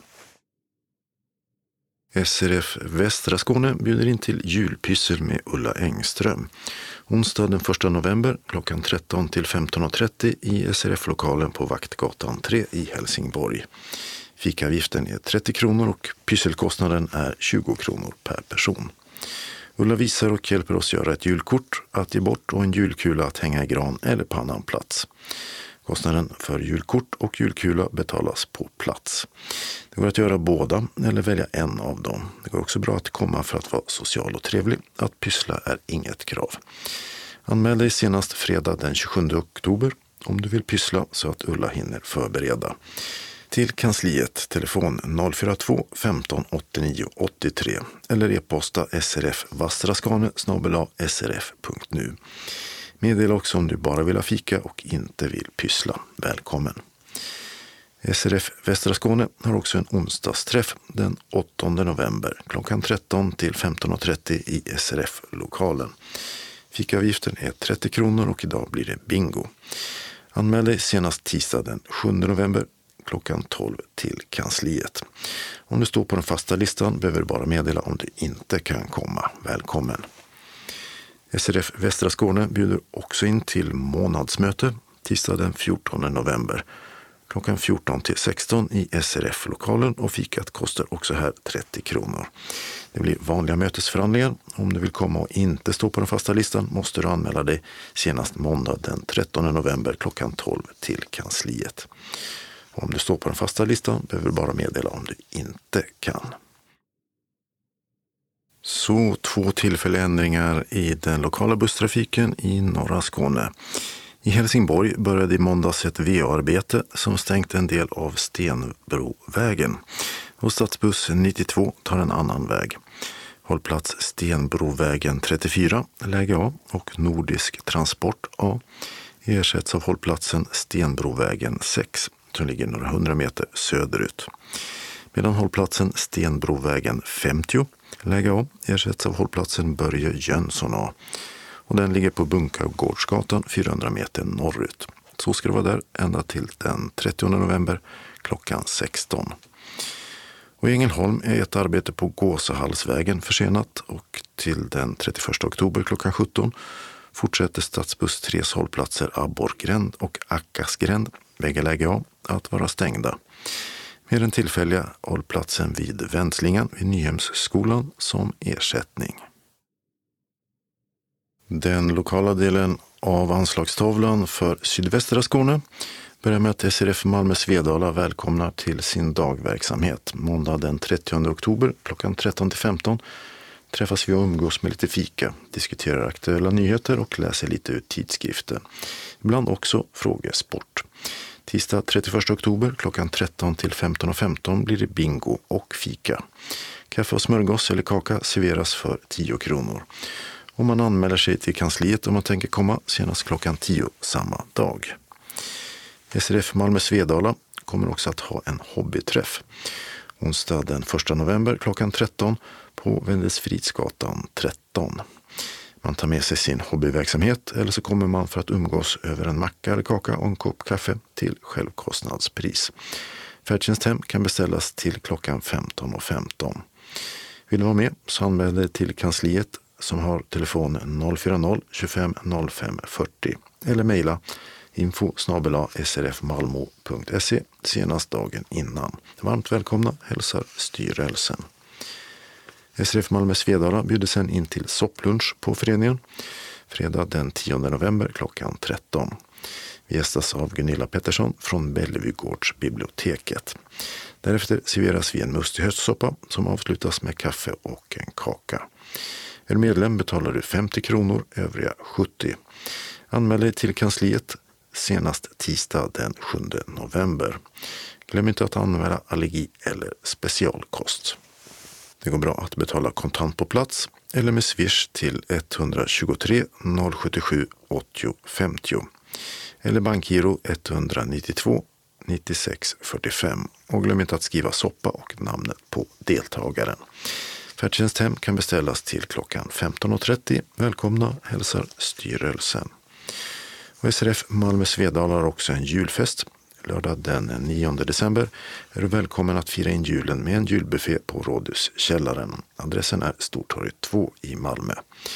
SRF Västra Skåne bjuder in till julpyssel med Ulla Engström. Onsdag den 1 november klockan 13 till 15.30 i SRF-lokalen på Vaktgatan 3 i Helsingborg. Fikaavgiften är 30 kronor och pysselkostnaden är 20 kronor per person. Ulla visar och hjälper oss göra ett julkort att ge bort och en julkula att hänga i gran eller på annan plats. Kostnaden för julkort och julkula betalas på plats. Det går att göra båda eller välja en av dem. Det går också bra att komma för att vara social och trevlig. Att pyssla är inget krav. Anmäl dig senast fredag den 27 oktober om du vill pyssla så att Ulla hinner förbereda. Till kansliet telefon 042 15 89 83 eller e-posta srfvastraskane@srf.nu. Meddela också om du bara vill ha fika och inte vill pyssla. Välkommen! SRF Västra Skåne har också en onsdagsträff den 8 november klockan 13 till 15.30 i SRF-lokalen. Fikaavgiften är 30 kronor och idag blir det bingo. Anmäl dig senast tisdag den 7 november klockan 12 till kansliet. Om du står på den fasta listan behöver du bara meddela om du inte kan komma. Välkommen! SRF Västra Skåne bjuder också in till månadsmöte tisdag den 14 november klockan 14 till 16 i SRF-lokalen och fikat kostar också här 30 kronor. Det blir vanliga mötesförhandlingar. Om du vill komma och inte stå på den fasta listan måste du anmäla dig senast måndag den 13 november klockan 12 till kansliet. Om du står på den fasta listan behöver du bara meddela om du inte kan. Så 2 tillfälliga ändringar i den lokala busstrafiken i norra Skåne. I Helsingborg började i måndags ett VA-arbete som stängt en del av Stenbrovägen. Och stadsbuss 92 tar en annan väg. Hållplats Stenbrovägen 34, läge A, och Nordisk Transport A ersätts av hållplatsen Stenbrovägen 6 som ligger några 100 meter söderut. Medan hållplatsen Stenbrovägen 50, läge A, ersätts av hållplatsen Börje Jönsson A. Och den ligger på Bunkagårdsgatan 400 meter norrut. Så ska det vara där ända till den 30 november klockan 16. Och i Ängelholm är ett arbete på Gåsahallsvägen försenat och till den 31 oktober klockan 17 fortsätter stadsbuss 3:s hållplatser Abborrgränd och Akkasgränd, bägge läge A, att vara stängda. Med den tillfälliga hållplatsen vid Vändslingan vid Nyhemsskolan som ersättning. Den lokala delen av anslagstavlan för sydvästra Skåne börjar med att SRF Malmö Svedala välkomnar till sin dagverksamhet. Måndag den 30 oktober klockan 13-15 träffas vi och umgås med lite fika, diskuterar aktuella nyheter och läser lite ur tidskrifter. Ibland också frågesport. Tisdag 31 oktober klockan 13 till 15:15 blir det bingo och fika. Kaffe och smörgås eller kaka serveras för 10 kronor. Om man anmäler sig till kansliet om man tänker komma senast klockan 10 samma dag. SRF Malmö Svedala kommer också att ha en hobbyträff. Onsdag den 1 november klockan 13 på Wendelsfridsgatan 13. Man tar med sig sin hobbyverksamhet eller så kommer man för att umgås över en macka eller kaka och en kopp kaffe till självkostnadspris. Färdtjänsthem kan beställas till klockan 15:15. Vill du vara med så anmäl dig till kansliet som har telefon 040 25 05 40 eller mejla info@srfmalmo.se senast dagen innan. Varmt välkomna hälsar styrelsen. SRF Malmö Svedala bjuder sen in till sopplunch på föreningen fredag den 10 november klockan 13. Vi gästas av Gunilla Pettersson från Bellevugårdsbiblioteket. Därefter serveras vi en mustig höstsoppa som avslutas med kaffe och en kaka. Är du medlem betalar du 50 kronor, övriga 70. Anmäl dig till kansliet senast tisdag den 7 november. Glöm inte att anmäla allergi eller specialkost. Det går bra att betala kontant på plats eller med Swish till 123 077 80 50 eller bankgiro 192 96 45 och glöm inte att skriva soppa och namnet på deltagaren. Färdtjänsthem kan beställas till klockan 15:30. Välkomna hälsar styrelsen. Och SRF Malmö Svedala har också en julfest. Lördag den 9 december är du välkommen att fira in julen med en julbuffé på Rådhuskällaren. Adressen är Stortorget 2 i Malmö.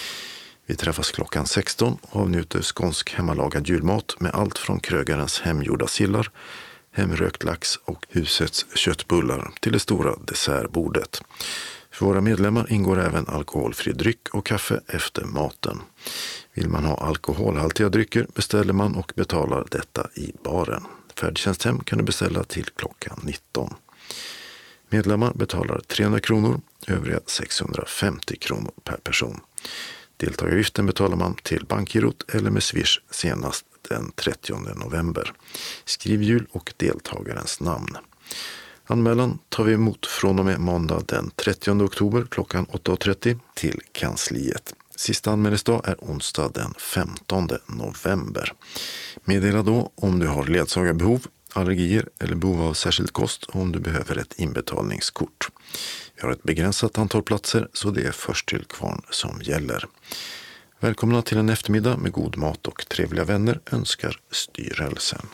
Vi träffas klockan 16 och avnjuter skånsk hemmalagad julmat med allt från krögarens hemgjorda sillar, hemrökt lax och husets köttbullar till det stora dessertbordet. För våra medlemmar ingår även alkoholfri dryck och kaffe efter maten. Vill man ha alkoholhaltiga drycker beställer man och betalar detta i baren. Färdtjänsthem kan du beställa till klockan 19. Medlemmar betalar 300 kronor, övriga 650 kronor per person. Deltagaravgiften betalar man till bankgirot eller med Swish senast den 30 november. Skriv jul och deltagarens namn. Anmälan tar vi emot från och med måndag den 30 oktober klockan 8:30 till kansliet. Sista anmälningsdag är onsdag den 15 november. Meddela då om du har ledsagarbehov, allergier eller behov av särskild kost om du behöver ett inbetalningskort. Vi har ett begränsat antal platser så det är först till kvarn som gäller. Välkomna till en eftermiddag med god mat och trevliga vänner önskar styrelsen.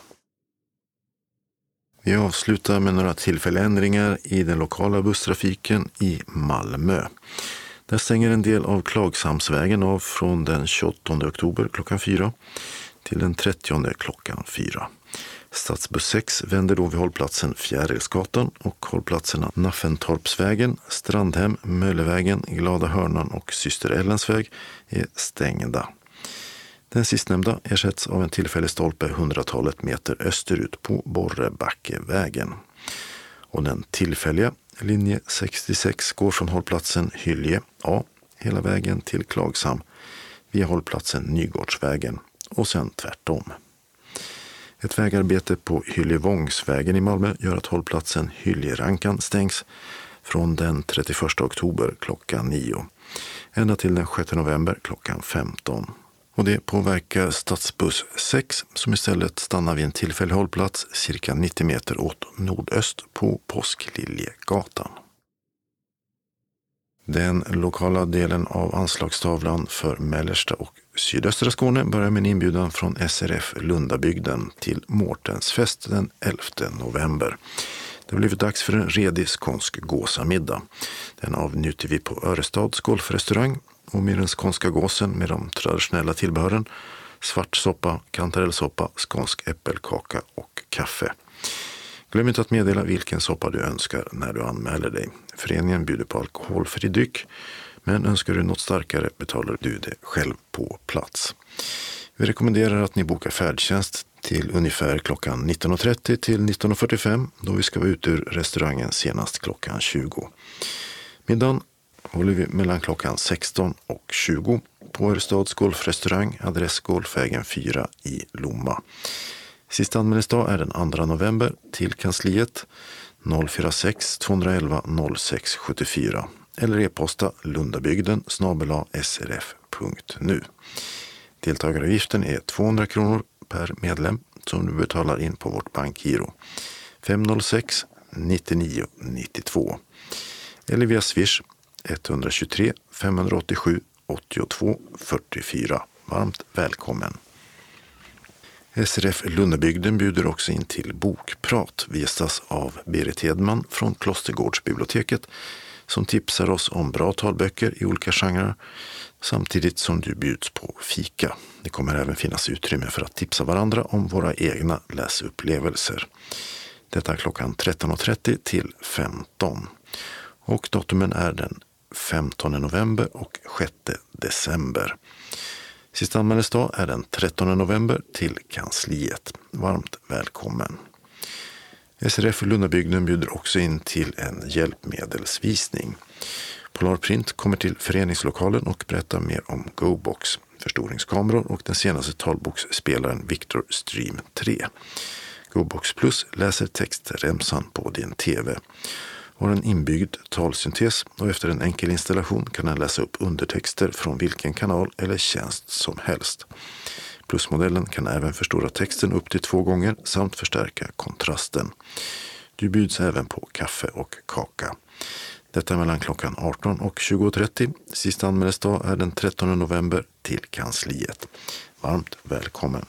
Vi avslutar med några tillfälliga ändringar i den lokala busstrafiken i Malmö. Där stänger en del av Klagsamsvägen av från den 28 oktober klockan 4 till den 30 klockan 4. Stadsbuss 6 vänder då vid hållplatsen Fjärilsgatan och hållplatserna Naffentorpsvägen, Strandhem, Möllevägen, Glada Hörnan och Syster Ellens väg är stängda. Den sistnämnda ersätts av en tillfällig stolpe 100-talet meter österut på Borrebackevägen. Och den tillfälliga linje 66 går från hållplatsen Hylje A hela vägen till Klagshamn via hållplatsen Nygårdsvägen och sen tvärtom. Ett vägarbete på Hyljevångsvägen i Malmö gör att hållplatsen Hyljerankan stängs från den 31 oktober klockan 9 ända till den 6 november klockan 15. Och det påverkar Stadsbuss 6 som istället stannar vid en tillfällig hållplats cirka 90 meter åt nordöst på Påskliljegatan. Den lokala delen av anslagstavlan för mellersta och sydöstra Skåne börjar med en inbjudan från SRF Lundabygden till Mårtensfest den 11 november. Det har blivit dags för en redig skånsk gåsamiddag. Den avnjuter vi på Örestads golfrestaurang och med den skånska gåsen med de traditionella tillbehören, svart soppa, kantarellsoppa, skånsk äppelkaka och kaffe. Glöm inte att meddela vilken soppa du önskar när du anmäler dig. Föreningen bjuder på alkoholfri dryck, men önskar du något starkare betalar du det själv på plats. Vi rekommenderar att ni bokar färdtjänst till ungefär klockan 19.30 till 19.45 då vi ska vara ute ur restaurangen senast klockan 20. Middagen håller vi mellan klockan 16 och 20 på Örestads golfrestaurang, adress Golfvägen 4 i Lomma. Sista anmälningsdag är den 2 november till kansliet 046 211 06 74 eller e-posta lundabygden@srf.nu. Deltagaravgiften är 200 kronor per medlem som du betalar in på vårt bankgiro 506 99 92 eller via Swish 123 587 82 44. Varmt välkommen! SRF Lundabygden bjuder också in till bokprat. Vi gästas av Berit Hedman från Klostergårdsbiblioteket som tipsar oss om bra talböcker i olika genrer samtidigt som du bjuds på fika. Det kommer även finnas utrymme för att tipsa varandra om våra egna läsupplevelser. Detta är klockan 13.30 till 15. Och datumen är den 15 november och 6 december. Sista anmälningsdag är den 13 november till kansliet. Varmt välkommen! SRF Lundabygden bjuder också in till en hjälpmedelsvisning. Polarprint kommer till föreningslokalen och berättar mer om GoBox, förstoringskameror och den senaste talboksspelaren Victor Stream 3. GoBox Plus läser textremsan på din TV. Har en inbyggd talsyntes och efter en enkel installation kan den läsa upp undertexter från vilken kanal eller tjänst som helst. Plusmodellen kan även förstora texten upp till 2 gånger samt förstärka kontrasten. Du bjuds även på kaffe och kaka. Detta mellan klockan 18 och 20.30. Sista anmälningsdag är den 13 november till kansliet. Varmt välkommen!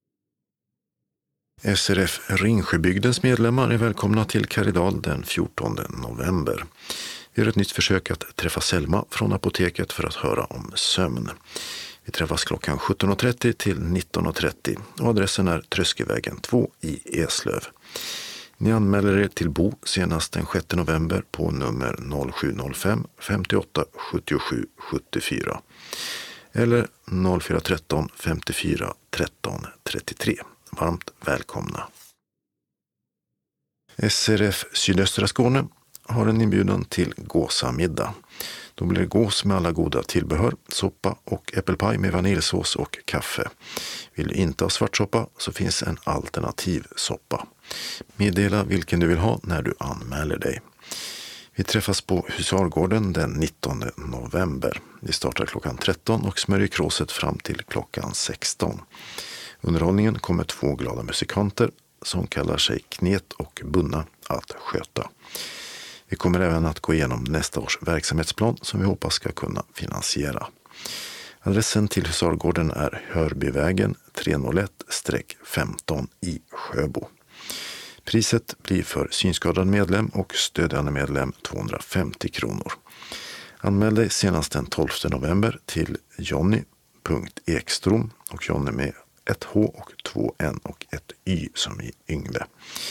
SRF Ringsjöbygdens medlemmar är välkomna till Karidal den 14 november. Vi gör ett nytt försök att träffa Selma från apoteket för att höra om sömn. Vi träffas klockan 17.30 till 19.30 och adressen är Tröskevägen 2 i Eslöv. Ni anmäler er till Bo senast den 6 november på nummer 0705 58 77 74 eller 0413 54 13 33. Varmt välkomna! SRF Sydöstra Skåne har en inbjudan till gåsamiddag. Då blir det gås med alla goda tillbehör, soppa och äppelpaj med vaniljsås och kaffe. Vill du inte ha svartsoppa så finns en alternativ soppa. Meddela vilken du vill ha när du anmäler dig. Vi träffas på Husargården den 19 november. Vi startar klockan 13 och smörjer kråset fram till klockan 16. Underhållningen kommer 2 glada musikanter som kallar sig Knet och Bunna att sköta. Vi kommer även att gå igenom nästa års verksamhetsplan som vi hoppas ska kunna finansiera. Adressen till Husargården är Hörbyvägen 301-15 i Sjöbo. Priset blir för synskadad medlem och stödjande medlem 250 kronor. Anmäl dig senast den 12 november till Jonny.Ekstrom och Jonny med 1H och 2 N och ett Y som i Yngve.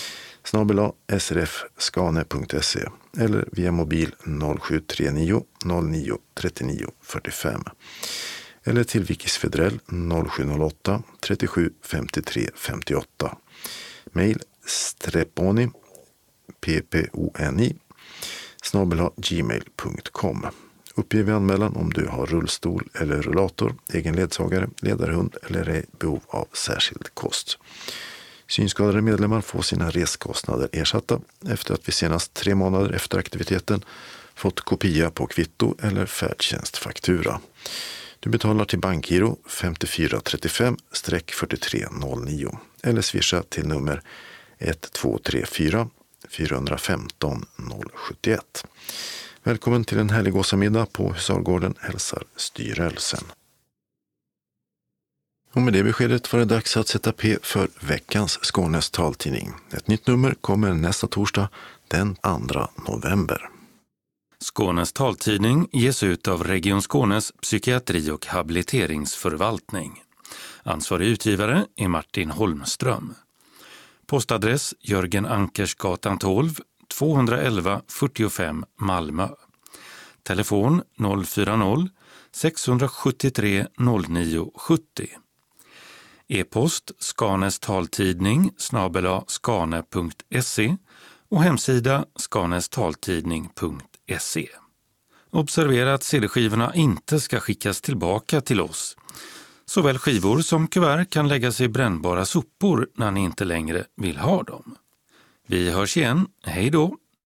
@srfskane.se eller via mobil 0739 09 39 45 eller till Wikisfedrell 0708 37 53 58. Mail streponi pponi @gmail.com. Uppge vid anmälan om du har rullstol eller rullator, egen ledsagare, ledarhund eller är i behov av särskild kost. Synskadade medlemmar får sina reskostnader ersatta efter att vi senast 3 månader efter aktiviteten fått kopia på kvitto eller färdtjänstfaktura. Du betalar till bankgiro 5435-4309 eller swisha till nummer 1234 415 071. Välkommen till en härlig gåsamiddag på Husargården, hälsar styrelsen. Och med det beskedet var det dags att sätta P för veckans Skånes taltidning. Ett nytt nummer kommer nästa torsdag den 2 november. Skånes taltidning ges ut av Region Skånes psykiatri- och habiliteringsförvaltning. Ansvarig utgivare är Martin Holmström. Postadress Jörgen Ankersgatan 12, 211 45 Malmö. Telefon 040 673 0970. E-post Skanes taltidning @skane.se och hemsida skanestaltidning.se. Observera att CD-skivorna inte ska skickas tillbaka till oss. Såväl skivor som kuvert kan läggas i brännbara sopor när ni inte längre vill ha dem. Vi hörs igen, hej då!